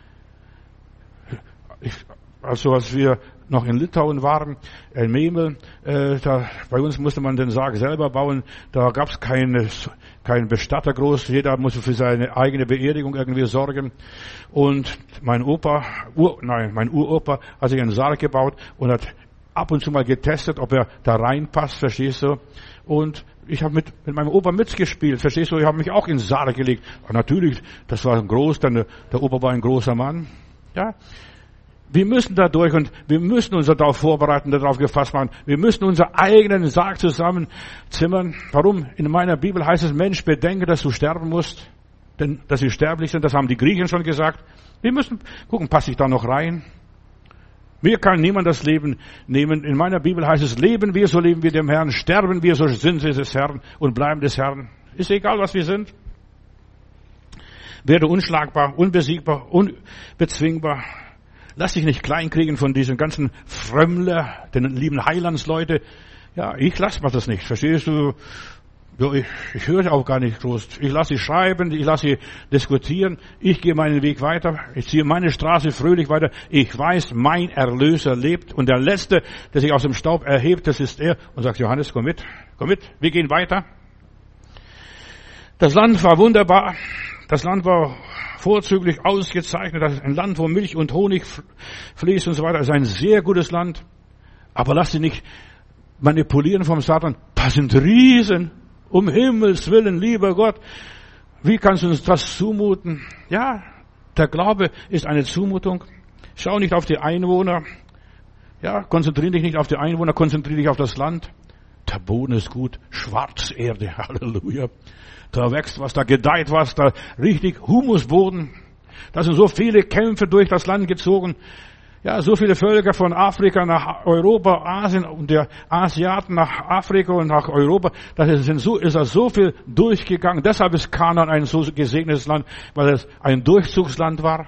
Als wir noch in Litauen waren, in Memel, bei uns musste man den Sarg selber bauen. Da gab es keinen Bestatter groß. Jeder musste für seine eigene Beerdigung irgendwie sorgen. Und mein Uropa hat sich einen Sarg gebaut und hat ab und zu mal getestet, ob er da reinpasst, verstehst du? Und ich habe mit meinem Opa mitgespielt, verstehst du? Ich habe mich auch in den Sarg gelegt. Aber natürlich, das war groß, denn der Opa war ein großer Mann. Ja, Wir müssen da durch und wir müssen uns darauf vorbereiten, darauf gefasst machen. Wir müssen unseren eigenen Sarg zusammenzimmern. Warum? In meiner Bibel heißt es, Mensch, bedenke, dass du sterben musst, denn dass wir sterblich sind. Das haben die Griechen schon gesagt. Wir müssen gucken, passe ich da noch rein? Mir kann niemand das Leben nehmen. In meiner Bibel heißt es, leben wir, so leben wir dem Herrn. Sterben wir, so sind wir des Herrn und bleiben des Herrn. Ist egal, was wir sind. Werde unschlagbar, unbesiegbar, unbezwingbar. Lass dich nicht kleinkriegen von diesen ganzen Frömmler, den lieben Heilandsleute. Ja, ich lass mir das nicht. Verstehst du? Ja, ich höre auch gar nicht groß. Ich lasse sie schreiben, ich lasse sie diskutieren. Ich gehe meinen Weg weiter. Ich ziehe meine Straße fröhlich weiter. Ich weiß, mein Erlöser lebt. Und der Letzte, der sich aus dem Staub erhebt, das ist er. Und sagt, Johannes, komm mit, wir gehen weiter. Das Land war wunderbar. Das Land war vorzüglich ausgezeichnet. Das ist ein Land, wo Milch und Honig fließt und so weiter. Das ist ein sehr gutes Land. Aber lass dich nicht manipulieren vom Satan. Das sind Riesen. Um Himmels Willen, lieber Gott. Wie kannst du uns das zumuten? Ja, der Glaube ist eine Zumutung. Schau nicht auf die Einwohner. Ja, konzentriere dich nicht auf die Einwohner, konzentriere dich auf das Land. Der Boden ist gut. Schwarzerde. Halleluja. Da wächst was, da gedeiht was, da richtig Humusboden. Da sind so viele Kämpfe durch das Land gezogen. Ja, so viele Völker von Afrika nach Europa, Asien und der Asiaten nach Afrika und nach Europa. Ist so viel durchgegangen. Deshalb ist Kanaan ein so gesegnetes Land, weil es ein Durchzugsland war.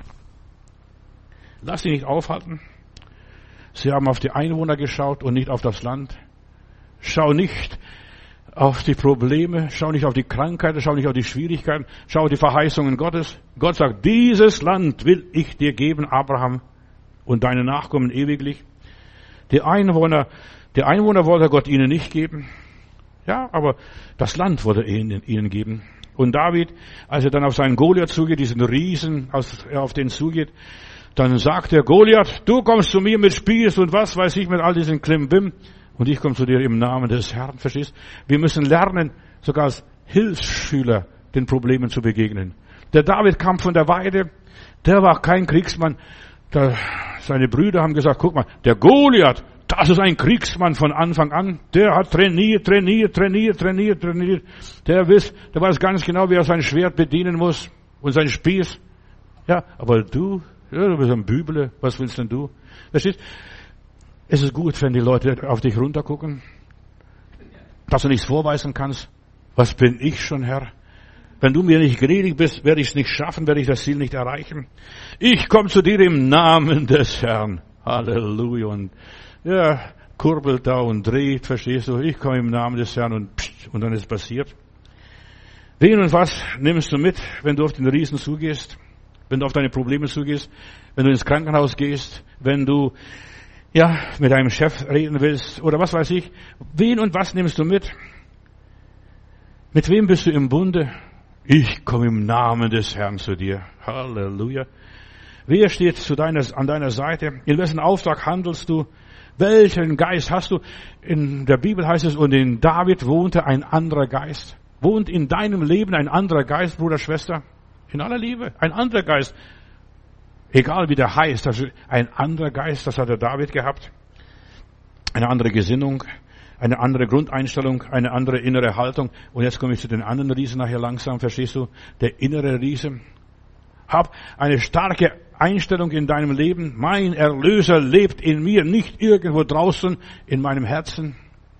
Lass dich nicht aufhalten. Sie haben auf die Einwohner geschaut und nicht auf das Land. Schau nicht auf die Probleme, schau nicht auf die Krankheiten, schau nicht auf die Schwierigkeiten, schau auf die Verheißungen Gottes. Gott sagt, dieses Land will ich dir geben, Abraham, und deine Nachkommen ewiglich. Die Einwohner wollte Gott ihnen nicht geben. Ja, aber das Land wollte er ihnen geben. Und David, als er dann auf seinen Goliath zugeht, diesen Riesen, auf den zugeht, dann sagt er, Goliath, du kommst zu mir mit Spieß und was weiß ich, mit all diesen Klimbim. Und ich komme zu dir im Namen des Herrn, verstehst? Wir müssen lernen, sogar als Hilfsschüler den Problemen zu begegnen. Der David kam von der Weide, der war kein Kriegsmann. Seine Brüder haben gesagt, guck mal, der Goliath, das ist ein Kriegsmann von Anfang an. Der hat trainiert. Der weiß ganz genau, wie er sein Schwert bedienen muss und sein Spieß. Ja, aber du bist ein Büble, was willst denn du? Verstehst? Es ist gut, wenn die Leute auf dich runtergucken, dass du nichts vorweisen kannst. Was bin ich schon, Herr? Wenn du mir nicht gnädig bist, werde ich es nicht schaffen, werde ich das Ziel nicht erreichen. Ich komme zu dir im Namen des Herrn. Halleluja. Und ja, kurbelt da und dreht, verstehst du? Ich komme im Namen des Herrn und dann ist es passiert. Wen und was nimmst du mit, wenn du auf den Riesen zugehst? Wenn du auf deine Probleme zugehst? Wenn du ins Krankenhaus gehst? Wenn du mit deinem Chef reden willst? Oder was weiß ich? Wen und was nimmst du mit? Mit wem bist du im Bunde? Ich komme im Namen des Herrn zu dir. Halleluja. Wer steht an deiner Seite? In wessen Auftrag handelst du? Welchen Geist hast du? In der Bibel heißt es, und in David wohnte ein anderer Geist. Wohnt in deinem Leben ein anderer Geist, Bruder, Schwester? In aller Liebe, ein anderer Geist. Egal wie der heißt, also ein anderer Geist, das hat der David gehabt. Eine andere Gesinnung, eine andere Grundeinstellung, eine andere innere Haltung. Und jetzt komme ich zu den anderen Riesen nachher langsam, verstehst du? Der innere Riese. Hab eine starke Einstellung in deinem Leben. Mein Erlöser lebt in mir, nicht irgendwo draußen in meinem Herzen.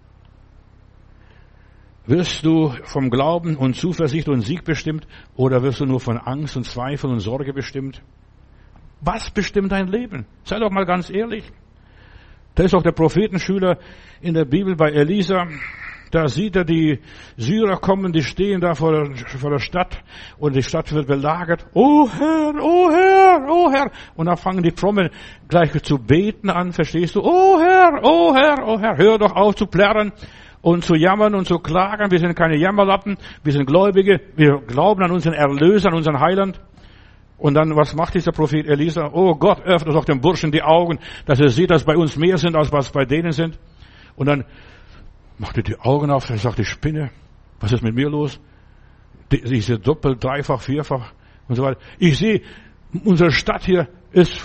Wirst du vom Glauben und Zuversicht und Sieg bestimmt oder wirst du nur von Angst und Zweifel und Sorge bestimmt? Was bestimmt dein Leben? Sei doch mal ganz ehrlich. Da ist auch der Prophetenschüler in der Bibel bei Elisa. Da sieht er die Syrer kommen, die stehen da vor der Stadt und die Stadt wird belagert. Oh Herr, oh Herr, oh Herr. Und dann fangen die Frommen gleich zu beten an, verstehst du? Oh Herr, oh Herr, oh Herr. Hör doch auf zu plärren und zu jammern und zu klagen. Wir sind keine Jammerlappen, wir sind Gläubige. Wir glauben an unseren Erlöser, an unseren Heiland. Und dann, was macht dieser Prophet Elisa? Oh Gott, öffnet doch dem Burschen die Augen, dass er sieht, dass bei uns mehr sind, als was bei denen sind. Und dann macht er die Augen auf, dann sagt die Spinne, was ist mit mir los? Ich sehe doppelt, dreifach, vierfach und so weiter. Ich sehe, unsere Stadt hier ist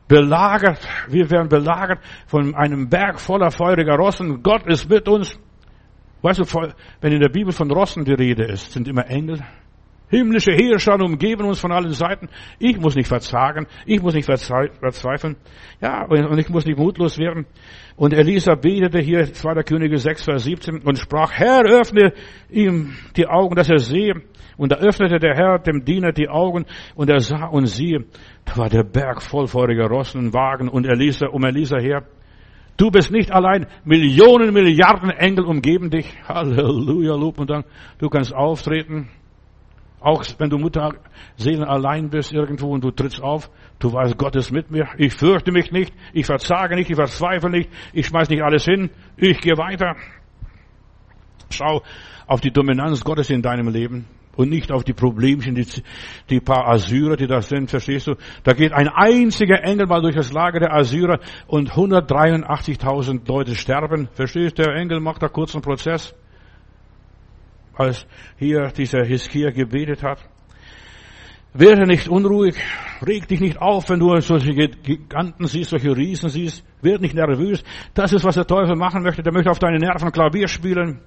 belagert. Wir werden belagert von einem Berg voller feuriger Rossen. Gott ist mit uns. Weißt du, wenn in der Bibel von Rossen die Rede ist, sind immer Engel. Himmlische Heerscharen umgeben uns von allen Seiten. Ich muss nicht verzagen. Ich muss nicht verzweifeln. Ja, und ich muss nicht mutlos werden. Und Elisa betete hier, 2. Könige 6, Vers 17, und sprach, Herr, öffne ihm die Augen, dass er sehe. Und da öffnete der Herr dem Diener die Augen, und er sah und siehe, da war der Berg voll feuriger Rossen und Wagen und Elisa her. Du bist nicht allein, Millionen, Milliarden Engel umgeben dich. Halleluja, Lob und Dank. Du kannst auftreten. Auch wenn du Mutterseelen allein bist irgendwo und du trittst auf, du weißt, Gott ist mit mir. Ich fürchte mich nicht, ich verzage nicht, ich verzweifle nicht, ich schmeiß nicht alles hin, ich gehe weiter. Schau auf die Dominanz Gottes in deinem Leben und nicht auf die Problemchen, die paar Assyrer, die da sind, verstehst du? Da geht ein einziger Engel mal durch das Lager der Assyrer und 183.000 Leute sterben. Verstehst du? Der Engel macht da kurz einen Prozess. Als hier dieser Hiskia gebetet hat. Werde nicht unruhig, reg dich nicht auf, wenn du solche Giganten siehst, solche Riesen siehst. Werd nicht nervös. Das ist, was der Teufel machen möchte. Der möchte auf deine Nerven Klavier spielen.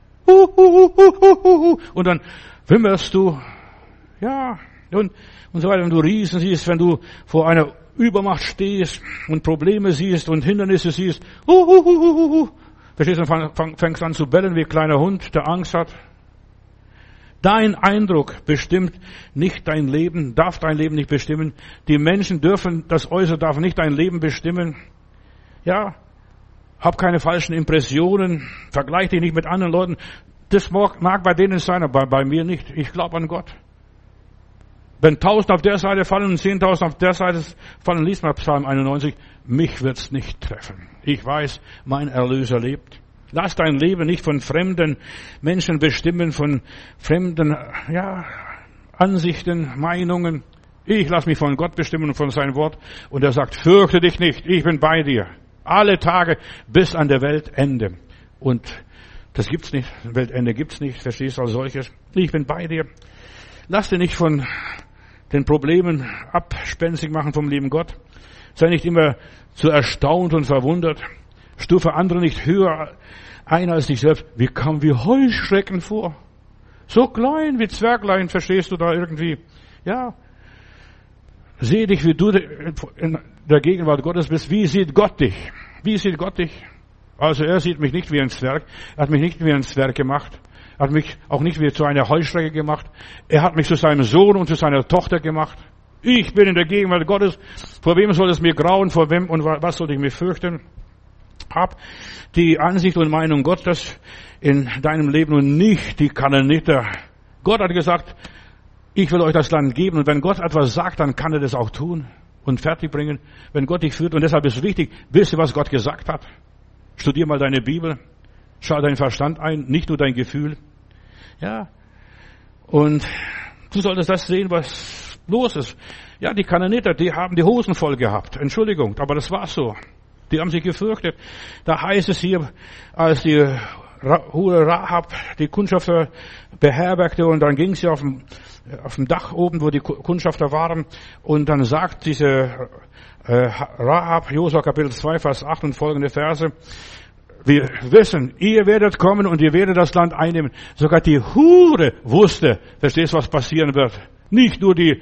Und dann wimmerst du. Ja, und so weiter. Wenn du Riesen siehst, wenn du vor einer Übermacht stehst und Probleme siehst und Hindernisse siehst. Verstehst du, fängst an zu bellen wie ein kleiner Hund, der Angst hat. Dein Eindruck bestimmt nicht dein Leben, darf dein Leben nicht bestimmen. Die Menschen dürfen, das Äußere darf nicht dein Leben bestimmen. Ja, hab keine falschen Impressionen, vergleich dich nicht mit anderen Leuten. Das mag bei denen sein, aber bei mir nicht. Ich glaube an Gott. Wenn 1000 auf der Seite fallen und 10.000 auf der Seite fallen, liest mal Psalm 91, mich wird's nicht treffen. Ich weiß, mein Erlöser lebt. Lass dein Leben nicht von fremden Menschen bestimmen, von fremden, Ansichten, Meinungen. Ich lass mich von Gott bestimmen und von seinem Wort. Und er sagt, fürchte dich nicht, ich bin bei dir. Alle Tage bis an der Weltende. Und das gibt's nicht. Weltende gibt's nicht. Verstehst du als solches? Ich bin bei dir. Lass dich nicht von den Problemen abspenstig machen vom lieben Gott. Sei nicht immer zu erstaunt und verwundert. Stufe andere nicht höher ein als dich selbst. Wir kamen wie Heuschrecken vor. So klein wie Zwerglein, verstehst du da irgendwie? Ja. Sehe dich, wie du in der Gegenwart Gottes bist. Wie sieht Gott dich? Wie sieht Gott dich? Also er sieht mich nicht wie ein Zwerg. Er hat mich nicht wie ein Zwerg gemacht. Er hat mich auch nicht wie zu einer Heuschrecke gemacht. Er hat mich zu seinem Sohn und zu seiner Tochter gemacht. Ich bin in der Gegenwart Gottes. Vor wem soll es mir grauen? Vor wem und was soll ich mir fürchten? Hab die Ansicht und Meinung Gottes in deinem Leben und nicht die Kanaaniter. Gott hat gesagt, ich will euch das Land geben. Und wenn Gott etwas sagt, dann kann er das auch tun und fertigbringen. Wenn Gott dich führt. Und deshalb ist es wichtig, wisse, was Gott gesagt hat. Studier mal deine Bibel. Schau deinen Verstand ein, nicht nur dein Gefühl. Ja. Und du solltest das sehen, was los ist. Ja, die Kanaaniter, die haben die Hosen voll gehabt. Entschuldigung, aber das war so. Die haben sich gefürchtet. Da heißt es hier, als die Hure Rahab die Kundschafter beherbergte und dann ging sie auf dem Dach oben, wo die Kundschafter waren, und dann sagt diese Rahab, Josua Kapitel 2, Vers 8 und folgende Verse, wir wissen, ihr werdet kommen und ihr werdet das Land einnehmen. Sogar die Hure wusste, verstehst du, was passieren wird. Nicht nur die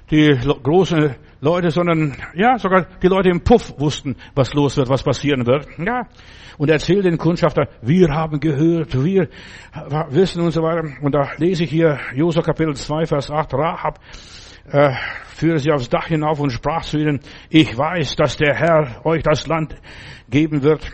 großen Leute, sondern sogar die Leute im Puff wussten, was los wird, was passieren wird. Ja. Und erzählt den Kundschafter, wir haben gehört, wir wissen und so weiter. Und da lese ich hier Josua Kapitel 2, Vers 8, Rahab führte sie aufs Dach hinauf und sprach zu ihnen, ich weiß, dass der Herr euch das Land geben wird.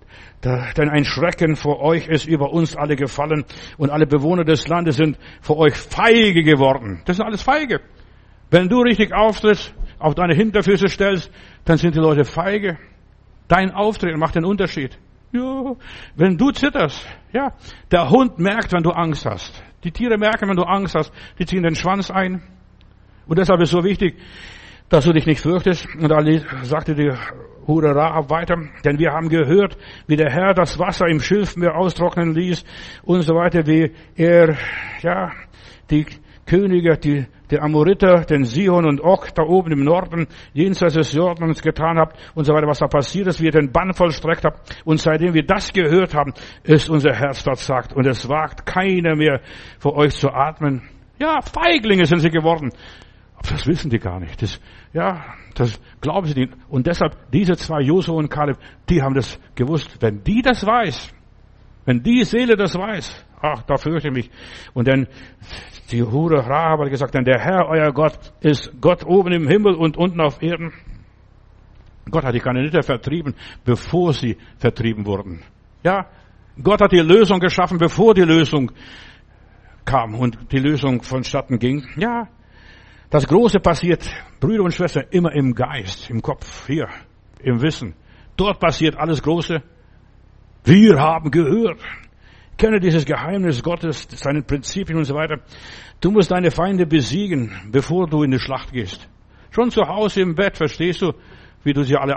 Denn ein Schrecken vor euch ist über uns alle gefallen und alle Bewohner des Landes sind vor euch feige geworden. Das sind alles feige. Wenn du richtig auftrittst, auf deine Hinterfüße stellst, dann sind die Leute feige. Dein Auftreten macht den Unterschied. Ja, wenn du zitterst, der Hund merkt, wenn du Angst hast. Die Tiere merken, wenn du Angst hast, die ziehen den Schwanz ein. Und deshalb ist es so wichtig, dass du dich nicht fürchtest. Und da sagte die Hure Rahab weiter, denn wir haben gehört, wie der Herr das Wasser im Schilfmeer austrocknen ließ und so weiter, wie er, die Könige, die Amoriter, den Sihon und Og da oben im Norden, jenseits des Jordans getan habt und so weiter, was da passiert ist, wie ihr den Bann vollstreckt habt. Und seitdem wir das gehört haben, ist unser Herz verzagt und es wagt keiner mehr vor euch zu atmen. Ja, Feiglinge sind sie geworden. Aber das wissen die gar nicht. Das glauben sie nicht. Und deshalb, diese zwei, Josua und Kaleb, die haben das gewusst. Wenn die das weiß, wenn die Seele das weiß, ach, da fürchte ich mich. Und dann die Hure Rahab hat gesagt, denn der Herr, euer Gott, ist Gott oben im Himmel und unten auf Erden. Gott hat die Kanaaniter vertrieben, bevor sie vertrieben wurden. Ja, Gott hat die Lösung geschaffen, bevor die Lösung kam und die Lösung vonstatten ging. Ja, das Große passiert, Brüder und Schwestern, immer im Geist, im Kopf, hier, im Wissen. Dort passiert alles Große. Wir haben gehört. Kenne dieses Geheimnis Gottes, seine Prinzipien und so weiter. Du musst deine Feinde besiegen, bevor du in die Schlacht gehst. Schon zu Hause im Bett, verstehst du, wie du sie alle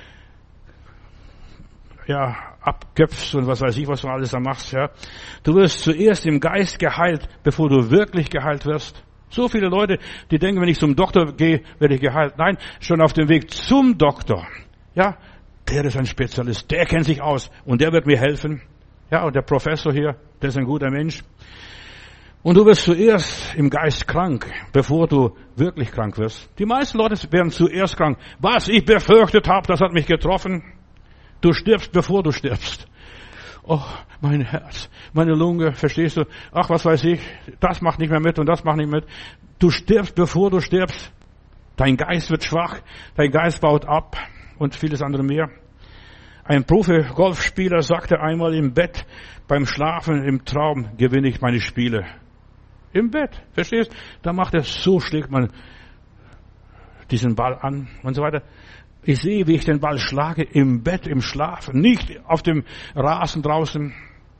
abköpfst und was weiß ich, was du alles da machst, ja. Du wirst zuerst im Geist geheilt, bevor du wirklich geheilt wirst. So viele Leute, die denken, wenn ich zum Doktor gehe, werde ich geheilt. Nein, schon auf dem Weg zum Doktor. Ja, der ist ein Spezialist, der kennt sich aus und der wird mir helfen. Ja, und der Professor hier, der ist ein guter Mensch. Und du wirst zuerst im Geist krank, bevor du wirklich krank wirst. Die meisten Leute werden zuerst krank. Was ich befürchtet habe, das hat mich getroffen. Du stirbst, bevor du stirbst. Oh, mein Herz, meine Lunge, verstehst du? Ach, was weiß ich, das macht nicht mehr mit und das macht nicht mit. Du stirbst, bevor du stirbst. Dein Geist wird schwach, dein Geist baut ab und vieles andere mehr. Ein Profi-Golfspieler sagte einmal im Bett, beim Schlafen, im Traum gewinne ich meine Spiele. Im Bett, verstehst? Da macht er so, schlägt man diesen Ball an und so weiter. Ich sehe, wie ich den Ball schlage im Bett, im Schlaf, nicht auf dem Rasen draußen.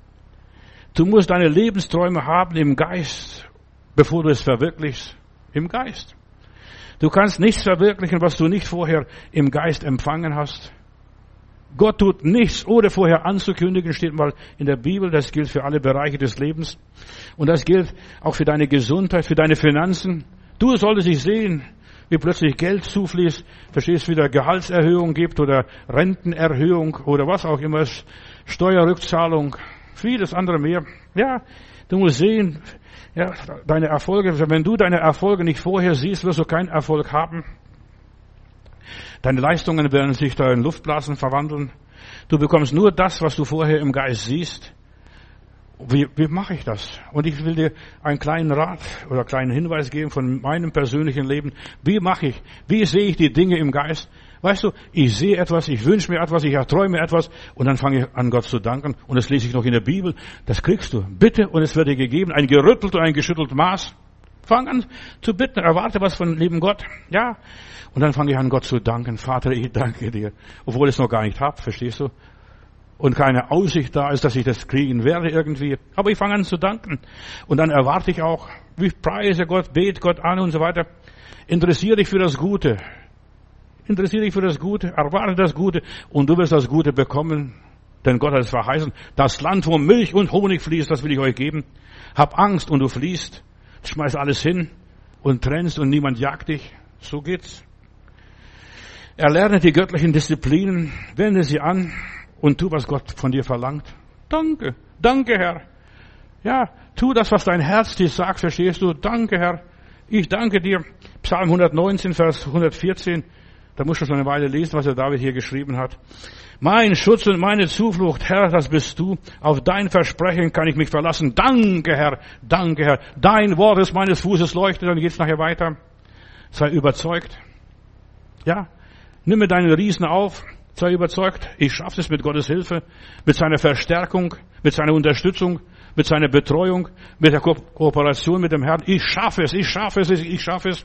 Du musst deine Lebensträume haben im Geist, bevor du es verwirklichst. Im Geist. Du kannst nichts verwirklichen, was du nicht vorher im Geist empfangen hast. Gott tut nichts, ohne vorher anzukündigen, steht mal in der Bibel. Das gilt für alle Bereiche des Lebens. Und das gilt auch für deine Gesundheit, für deine Finanzen. Du solltest dich sehen, wie plötzlich Geld zufließt, verstehst, wieder Gehaltserhöhung gibt oder Rentenerhöhung oder was auch immer, Steuerrückzahlung, vieles andere mehr. Ja, du musst sehen, ja, deine Erfolge, wenn du deine Erfolge nicht vorher siehst, wirst du keinen Erfolg haben. Deine Leistungen werden sich da in Luftblasen verwandeln. Du bekommst nur das, was du vorher im Geist siehst. Wie mache ich das? Und ich will dir einen kleinen Rat oder einen kleinen Hinweis geben von meinem persönlichen Leben. Wie mache ich? Wie sehe ich die Dinge im Geist? Weißt du, ich sehe etwas, ich wünsche mir etwas, ich erträume etwas und dann fange ich an, Gott zu danken. Und das lese ich noch in der Bibel. Das kriegst du. Bitte und es wird dir gegeben. Ein gerüttelt und ein geschüttelt Maß. Fang an zu bitten, erwarte was von lieben Gott. Ja. Und dann fange ich an, Gott zu danken. Vater, ich danke dir. Obwohl ich es noch gar nicht habe, verstehst du? Und keine Aussicht da ist, dass ich das kriegen werde irgendwie. Aber ich fange an zu danken. Und dann erwarte ich auch, ich preise Gott, bete Gott an und so weiter. Interessiere dich für das Gute. Interessiere dich für das Gute, erwarte das Gute und du wirst das Gute bekommen. Denn Gott hat es verheißen. Das Land, wo Milch und Honig fließt, das will ich euch geben. Hab Angst und du fließt. Schmeiß alles hin und trennst und niemand jagt dich. So geht's. Erlerne die göttlichen Disziplinen, wende sie an und tu, was Gott von dir verlangt. Danke, danke Herr. Ja, tu das, was dein Herz dir sagt, verstehst du? Danke Herr. Ich danke dir. Psalm 119, Vers 114. Da musst du schon eine Weile lesen, was der David hier geschrieben hat. Mein Schutz und meine Zuflucht, Herr, das bist du. Auf dein Versprechen kann ich mich verlassen. Danke Herr, danke Herr. Dein Wort ist meines Fußes Leuchte. Dann geht's nachher weiter. Sei überzeugt. Ja, nimm mir deinen Riesen auf. Sei überzeugt, ich schaffe es mit Gottes Hilfe, mit seiner Verstärkung, mit seiner Unterstützung, mit seiner Betreuung, mit der Kooperation mit dem Herrn. Ich schaffe es, ich schaffe es, ich schaffe es.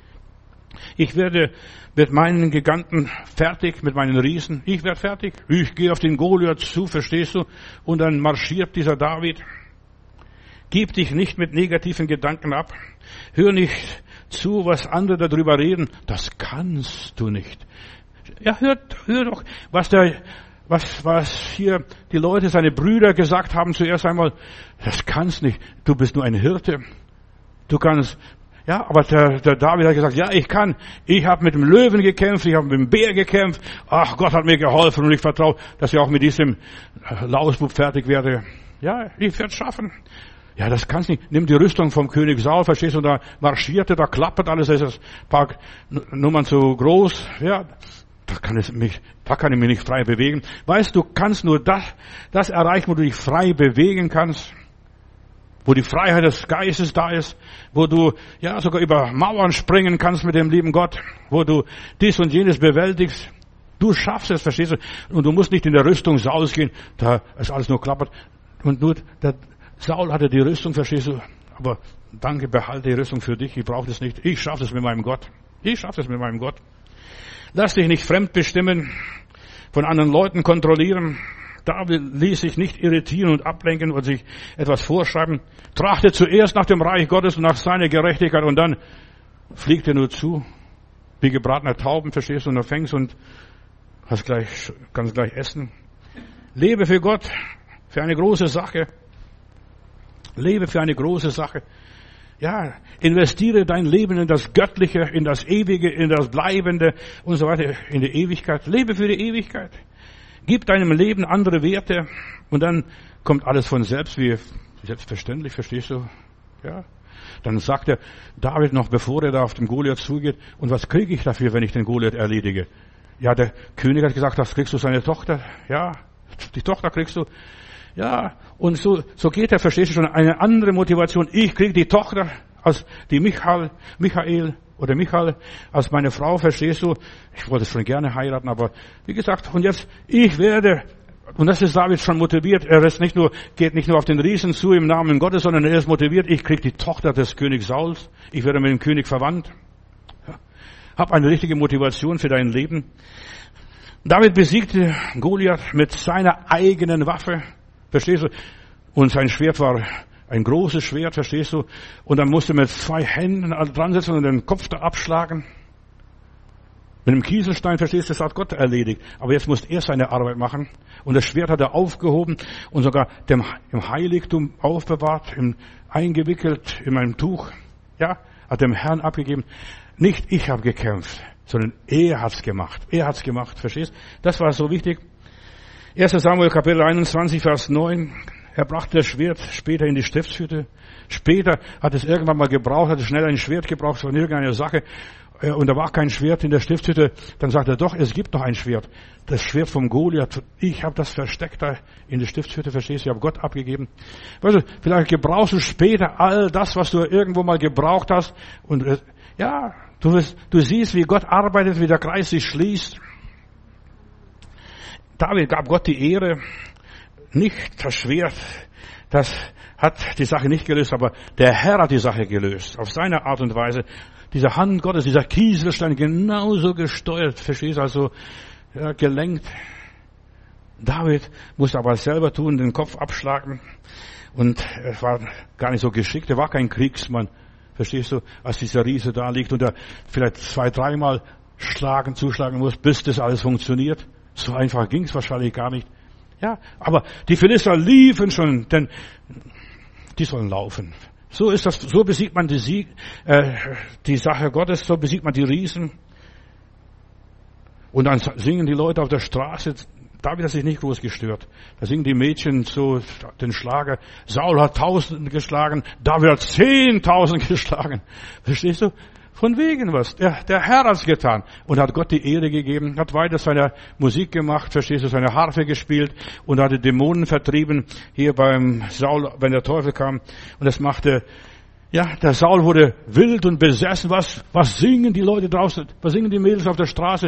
Ich werde mit meinen Giganten fertig, mit meinen Riesen. Ich werde fertig. Ich gehe auf den Goliath zu, verstehst du? Und dann marschiert dieser David. Gib dich nicht mit negativen Gedanken ab. Hör nicht zu, was andere darüber reden. Das kannst du nicht. Ja, hör doch, was hier die Leute, seine Brüder gesagt haben zuerst einmal. Das kannst nicht. Du bist nur ein Hirte. Du kannst, ja, aber der David hat gesagt, ja, ich habe mit dem Löwen gekämpft, ich habe mit dem Bär gekämpft, ach, Gott hat mir geholfen und ich vertraue, dass ich auch mit diesem Lausbub fertig werde. Ja, ich werde es schaffen. Ja, das kannst nicht. Nimm die Rüstung vom König Saul, verstehst du, da marschierte, da klappert alles, da ist das paar Nummern zu groß. Ja, da kann ich mich nicht frei bewegen. Weißt du, kannst nur das erreichen, wo du dich frei bewegen kannst. Wo die Freiheit des Geistes da ist, wo du ja sogar über Mauern springen kannst mit dem lieben Gott, wo du dies und jenes bewältigst. Du schaffst es, verstehst du? Und du musst nicht in der Rüstung Sauls gehen, da ist alles nur klappert. Und nur der Saul hatte die Rüstung, verstehst du? Aber danke, behalte die Rüstung für dich, ich brauche das nicht. Ich schaffe es mit meinem Gott. Ich schaffe es mit meinem Gott. Lass dich nicht fremdbestimmen, von anderen Leuten kontrollieren. David ließ sich nicht irritieren und ablenken und sich etwas vorschreiben. Trachte zuerst nach dem Reich Gottes und nach seiner Gerechtigkeit und dann fliegt er nur zu, wie gebratener Tauben, verstehst du, und du fängst und kannst gleich essen. Lebe für Gott, für eine große Sache. Lebe für eine große Sache. Ja, investiere dein Leben in das Göttliche, in das Ewige, in das Bleibende und so weiter, in die Ewigkeit. Lebe für die Ewigkeit. Gib deinem Leben andere Werte und dann kommt alles von selbst, wie selbstverständlich, verstehst du? Ja. Dann sagt er David noch, bevor er da auf den Goliath zugeht, und was kriege ich dafür, wenn ich den Goliath erledige? Ja, der König hat gesagt, das kriegst du seine Tochter. Ja, die Tochter kriegst du. Ja, und so geht er, verstehst du schon, eine andere Motivation. Ich kriege die Tochter als die Michael, als meine Frau, verstehst du? Ich wollte es schon gerne heiraten, aber wie gesagt, und jetzt, und das ist David schon motiviert, geht nicht nur auf den Riesen zu im Namen Gottes, sondern er ist motiviert, ich kriege die Tochter des Königs Sauls, ich werde mit dem König verwandt. Ja. Hab eine richtige Motivation für dein Leben. David besiegte Goliath mit seiner eigenen Waffe, verstehst du? Und sein Schwert war ein großes Schwert, verstehst du? Und dann musste er mit 2 Händen dran sitzen und den Kopf da abschlagen. Mit dem Kieselstein, verstehst du, das hat Gott erledigt. Aber jetzt musste er seine Arbeit machen. Und das Schwert hat er aufgehoben und sogar im Heiligtum aufbewahrt, eingewickelt in einem Tuch. Ja, hat dem Herrn abgegeben. Nicht ich habe gekämpft, sondern er hat's gemacht. Er hat's gemacht, verstehst du? Das war so wichtig. 1. Samuel Kapitel 21, Vers 9. Er brachte das Schwert später in die Stiftshütte. Später hat es irgendwann mal gebraucht, hat es schnell ein Schwert gebraucht von irgendeiner Sache. Und da war kein Schwert in der Stiftshütte. Dann sagt er, doch, es gibt noch ein Schwert. Das Schwert vom Goliath. Ich habe das versteckt da in der Stiftshütte, verstehst du? Ich habe Gott abgegeben. Weißt du, vielleicht gebrauchst du später all das, was du irgendwo mal gebraucht hast. Und ja, du siehst, wie Gott arbeitet, wie der Kreis sich schließt. David gab Gott die Ehre. Nicht das Schwert, das hat die Sache nicht gelöst, aber der Herr hat die Sache gelöst. Auf seine Art und Weise. Diese Hand Gottes, dieser Kieselstein genauso gesteuert, verstehst du, also ja, gelenkt. David musste aber selber tun, den Kopf abschlagen. Und er war gar nicht so geschickt, er war kein Kriegsmann, verstehst du, als dieser Riese da liegt und er vielleicht 2-3 Mal zuschlagen muss, bis das alles funktioniert. So einfach ging es wahrscheinlich gar nicht. Ja, aber die Philister liefen schon, denn die sollen laufen. So ist das, so besiegt man die Sache Gottes, so besiegt man die Riesen. Und dann singen die Leute auf der Straße, David hat sich nicht groß gestört. Da singen die Mädchen so den Schlager, Saul hat 1000 geschlagen, David hat 10.000 geschlagen. Verstehst du? Von wegen was. Der Herr hat's getan und hat Gott die Ehre gegeben, hat weiter seine Musik gemacht, verstehst du, seine Harfe gespielt und hat die Dämonen vertrieben, hier beim Saul, wenn der Teufel kam. Und das machte, ja, der Saul wurde wild und besessen. Was singen die Leute draußen? Was singen die Mädels auf der Straße?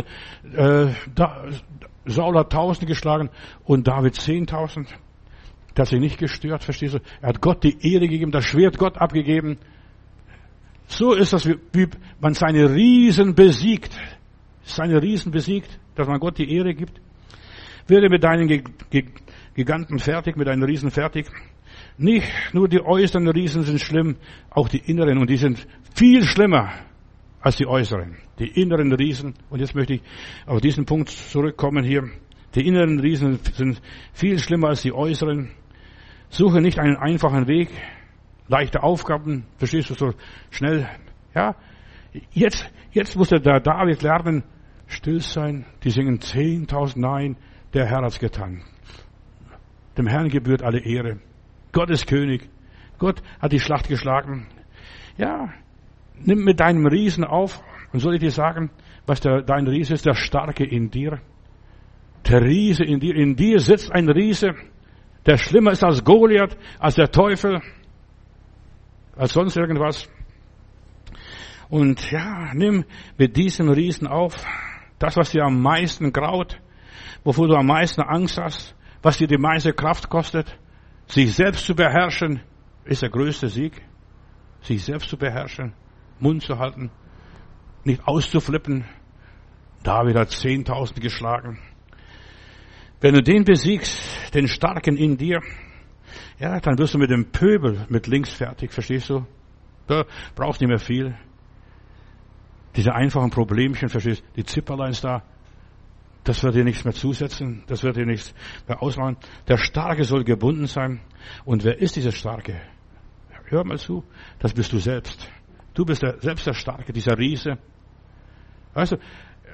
Saul hat 1000 geschlagen und David 10.000. Der hat sich nicht gestört, verstehst du? Er hat Gott die Ehre gegeben, das Schwert Gott abgegeben. So ist das, wie man seine Riesen besiegt. Seine Riesen besiegt, dass man Gott die Ehre gibt. Werde mit deinen Giganten fertig, mit deinen Riesen fertig. Nicht nur die äußeren Riesen sind schlimm, auch die inneren. Und die sind viel schlimmer als die äußeren. Die inneren Riesen. Und jetzt möchte ich auf diesen Punkt zurückkommen hier. Die inneren Riesen sind viel schlimmer als die äußeren. Suche nicht einen einfachen Weg. leichte Aufgaben, verstehst du, so schnell. Ja, jetzt muss der David lernen, still sein. Die singen 10.000, nein, der Herr hat's getan. Dem Herrn gebührt alle Ehre. Gott ist König. Gott hat die Schlacht geschlagen. Ja, nimm mit deinem Riesen auf. Und soll ich dir sagen, was dein Riese ist? Der Starke in dir. Der Riese in dir. In dir sitzt ein Riese, der schlimmer ist als Goliath, als der Teufel, als sonst irgendwas. Und ja, nimm mit diesem Riesen auf, das, was dir am meisten graut, wovor du am meisten Angst hast, was dir die meiste Kraft kostet, sich selbst zu beherrschen, ist der größte Sieg. Sich selbst zu beherrschen, Mund zu halten, nicht auszuflippen. David hat 10.000 geschlagen. Wenn du den besiegst, den Starken in dir, ja, dann wirst du mit dem Pöbel mit links fertig, verstehst du? Da brauchst du nicht mehr viel. Diese einfachen Problemchen, verstehst du? Die Zipperleins da, das wird dir nichts mehr zusetzen, das wird dir nichts mehr ausmachen. Der Starke soll gebunden sein. Und wer ist dieser Starke? Hör mal zu, das bist du selbst. Du bist selbst der Starke, dieser Riese. Weißt du,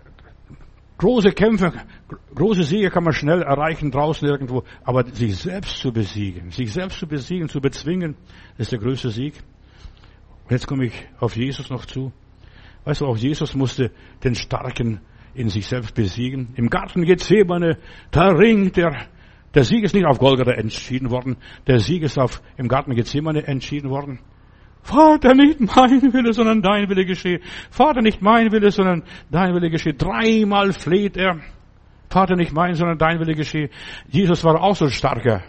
große Kämpfe, große Siege kann man schnell erreichen draußen irgendwo, aber sich selbst zu besiegen, zu bezwingen, ist der größte Sieg. Und jetzt komme ich auf Jesus noch zu. Weißt du, auch Jesus musste den Starken in sich selbst besiegen. Im Garten Gethsemane, da ringt der Sieg ist nicht auf Golgatha entschieden worden, der Sieg ist im Garten Gethsemane entschieden worden. Vater, nicht mein Wille, sondern dein Wille geschehe. Vater, nicht mein Wille, sondern dein Wille geschehe. 3-mal fleht er. Vater, nicht mein, sondern dein Wille geschehe. Jesus war auch so ein starker,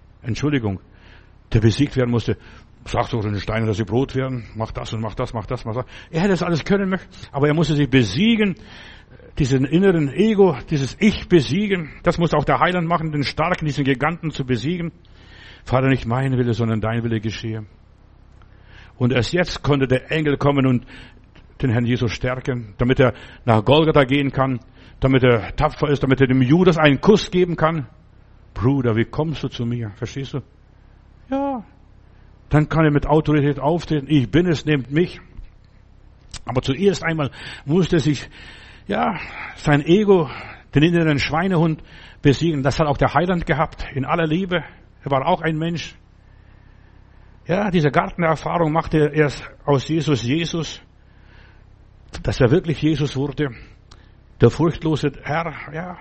der besiegt werden musste. Sag doch den Steinen, dass sie Brot werden. Mach das und mach das, mach das, mach das. Er hätte das alles können möchten, aber er musste sich besiegen. Diesen inneren Ego, dieses Ich besiegen. Das muss auch der Heiland machen, den Starken, diesen Giganten zu besiegen. Vater, nicht mein Wille, sondern dein Wille geschehe. Und erst jetzt konnte der Engel kommen und den Herrn Jesus stärken, damit er nach Golgatha gehen kann, damit er tapfer ist, damit er dem Judas einen Kuss geben kann. Bruder, wie kommst du zu mir? Verstehst du? Ja. Dann kann er mit Autorität auftreten. Ich bin es, nehmt mich. Aber zuerst einmal musste sich, sein Ego, den inneren Schweinehund besiegen. Das hat auch der Heiland gehabt, in aller Liebe. Er war auch ein Mensch. Ja, diese Gartenerfahrung machte er erst aus Jesus, dass er wirklich Jesus wurde. Der furchtlose Herr,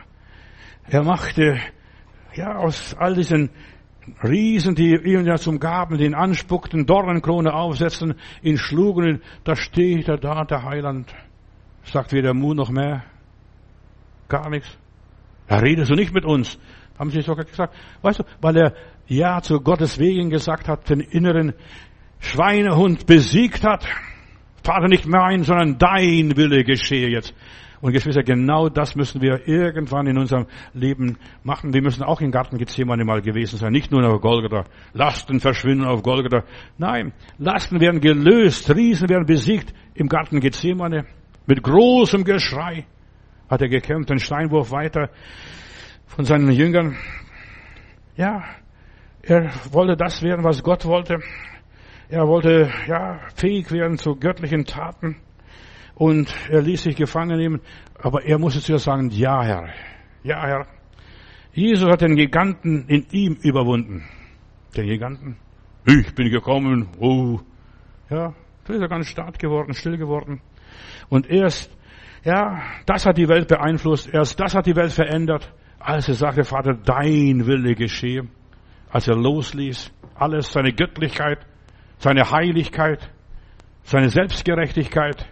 er machte, aus all diesen Riesen, die ihm ja zum Gaben, den anspuckten, Dornenkrone aufsetzen, ihn schlugen, da steht er da, der Heiland. Sagt weder Mu noch mehr. Gar nichts. Da redest du nicht mit uns. Haben sie sogar gesagt. Weißt du, weil er Ja zu Gottes Wegen gesagt hat, den inneren Schweinehund besiegt hat. Vater, nicht mein, sondern dein Wille geschehe jetzt. Und Geschwister, genau das müssen wir irgendwann in unserem Leben machen. Wir müssen auch im Garten Gethsemane mal gewesen sein. Nicht nur auf Golgatha. Lasten verschwinden auf Golgatha. Nein, Lasten werden gelöst. Riesen werden besiegt im Garten Gethsemane. Mit großem Geschrei hat er gekämpft, den Steinwurf weiter von seinen Jüngern. Ja, er wollte das werden, was Gott wollte. Er wollte, fähig werden zu göttlichen Taten. Und er ließ sich gefangen nehmen. Aber er musste zuerst sagen, ja, Herr. Ja, Herr. Jesus hat den Giganten in ihm überwunden. Den Giganten. Ich bin gekommen. Oh. Ja, da ist er ganz stark geworden, still geworden. Und erst, das hat die Welt beeinflusst. Erst das hat die Welt verändert. Als er sagte, Vater, dein Wille geschehe. Als er losließ, alles, seine Göttlichkeit, seine Heiligkeit, seine Selbstgerechtigkeit,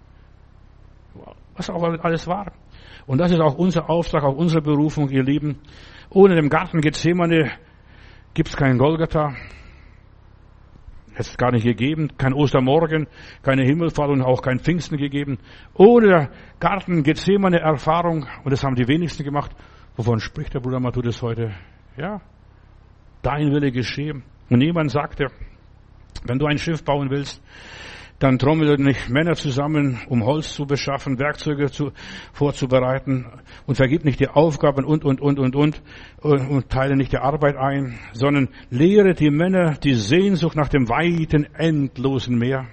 was auch alles war. Und das ist auch unser Auftrag, auch unsere Berufung, ihr Lieben. Ohne den Garten Gethsemane gibt's kein Golgatha. Hätte es gar nicht gegeben. Kein Ostermorgen, keine Himmelfahrt und auch kein Pfingsten gegeben. Ohne der Garten Gethsemane Erfahrung, und das haben die wenigsten gemacht. Wovon spricht der Bruder Matthäus heute? Ja, dein Wille geschehe. Und jemand sagte, wenn du ein Schiff bauen willst, Dann trommelten nicht Männer zusammen, um Holz zu beschaffen, Werkzeuge vorzubereiten, und vergib nicht die Aufgaben und teile nicht die Arbeit ein, sondern lehre die Männer die Sehnsucht nach dem weiten, endlosen Meer.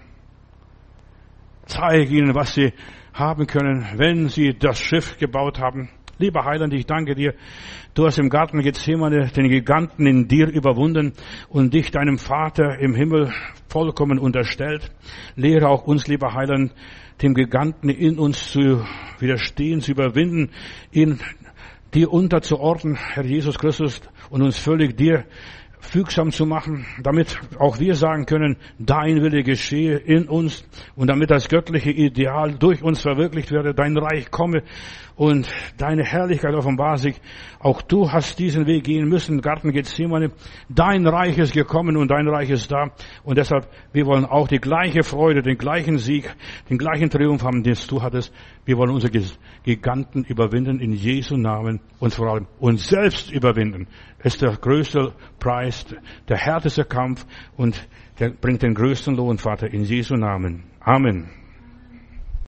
Zeige ihnen, was sie haben können, wenn sie das Schiff gebaut haben. Lieber Heiland, ich danke dir, du hast im Garten Gethsemane den Giganten in dir überwunden und dich deinem Vater im Himmel vollkommen unterstellt. Lehre auch uns, lieber Heiland, dem Giganten in uns zu widerstehen, zu überwinden, ihn dir unterzuordnen, Herr Jesus Christus, und uns völlig dir fügsam zu machen, damit auch wir sagen können, dein Wille geschehe in uns, und damit das göttliche Ideal durch uns verwirklicht werde, dein Reich komme und deine Herrlichkeit offenbar sich. Auch du hast diesen Weg gehen müssen, Garten Gethsemane. Dein Reich ist gekommen und dein Reich ist da, und deshalb, wir wollen auch die gleiche Freude, den gleichen Sieg, den gleichen Triumph haben, den du hattest. Wir wollen unsere Giganten überwinden in Jesu Namen und vor allem uns selbst überwinden. Es ist der größte Preis, der härteste Kampf, und der bringt den größten Lohn, Vater, in Jesu Namen. Amen.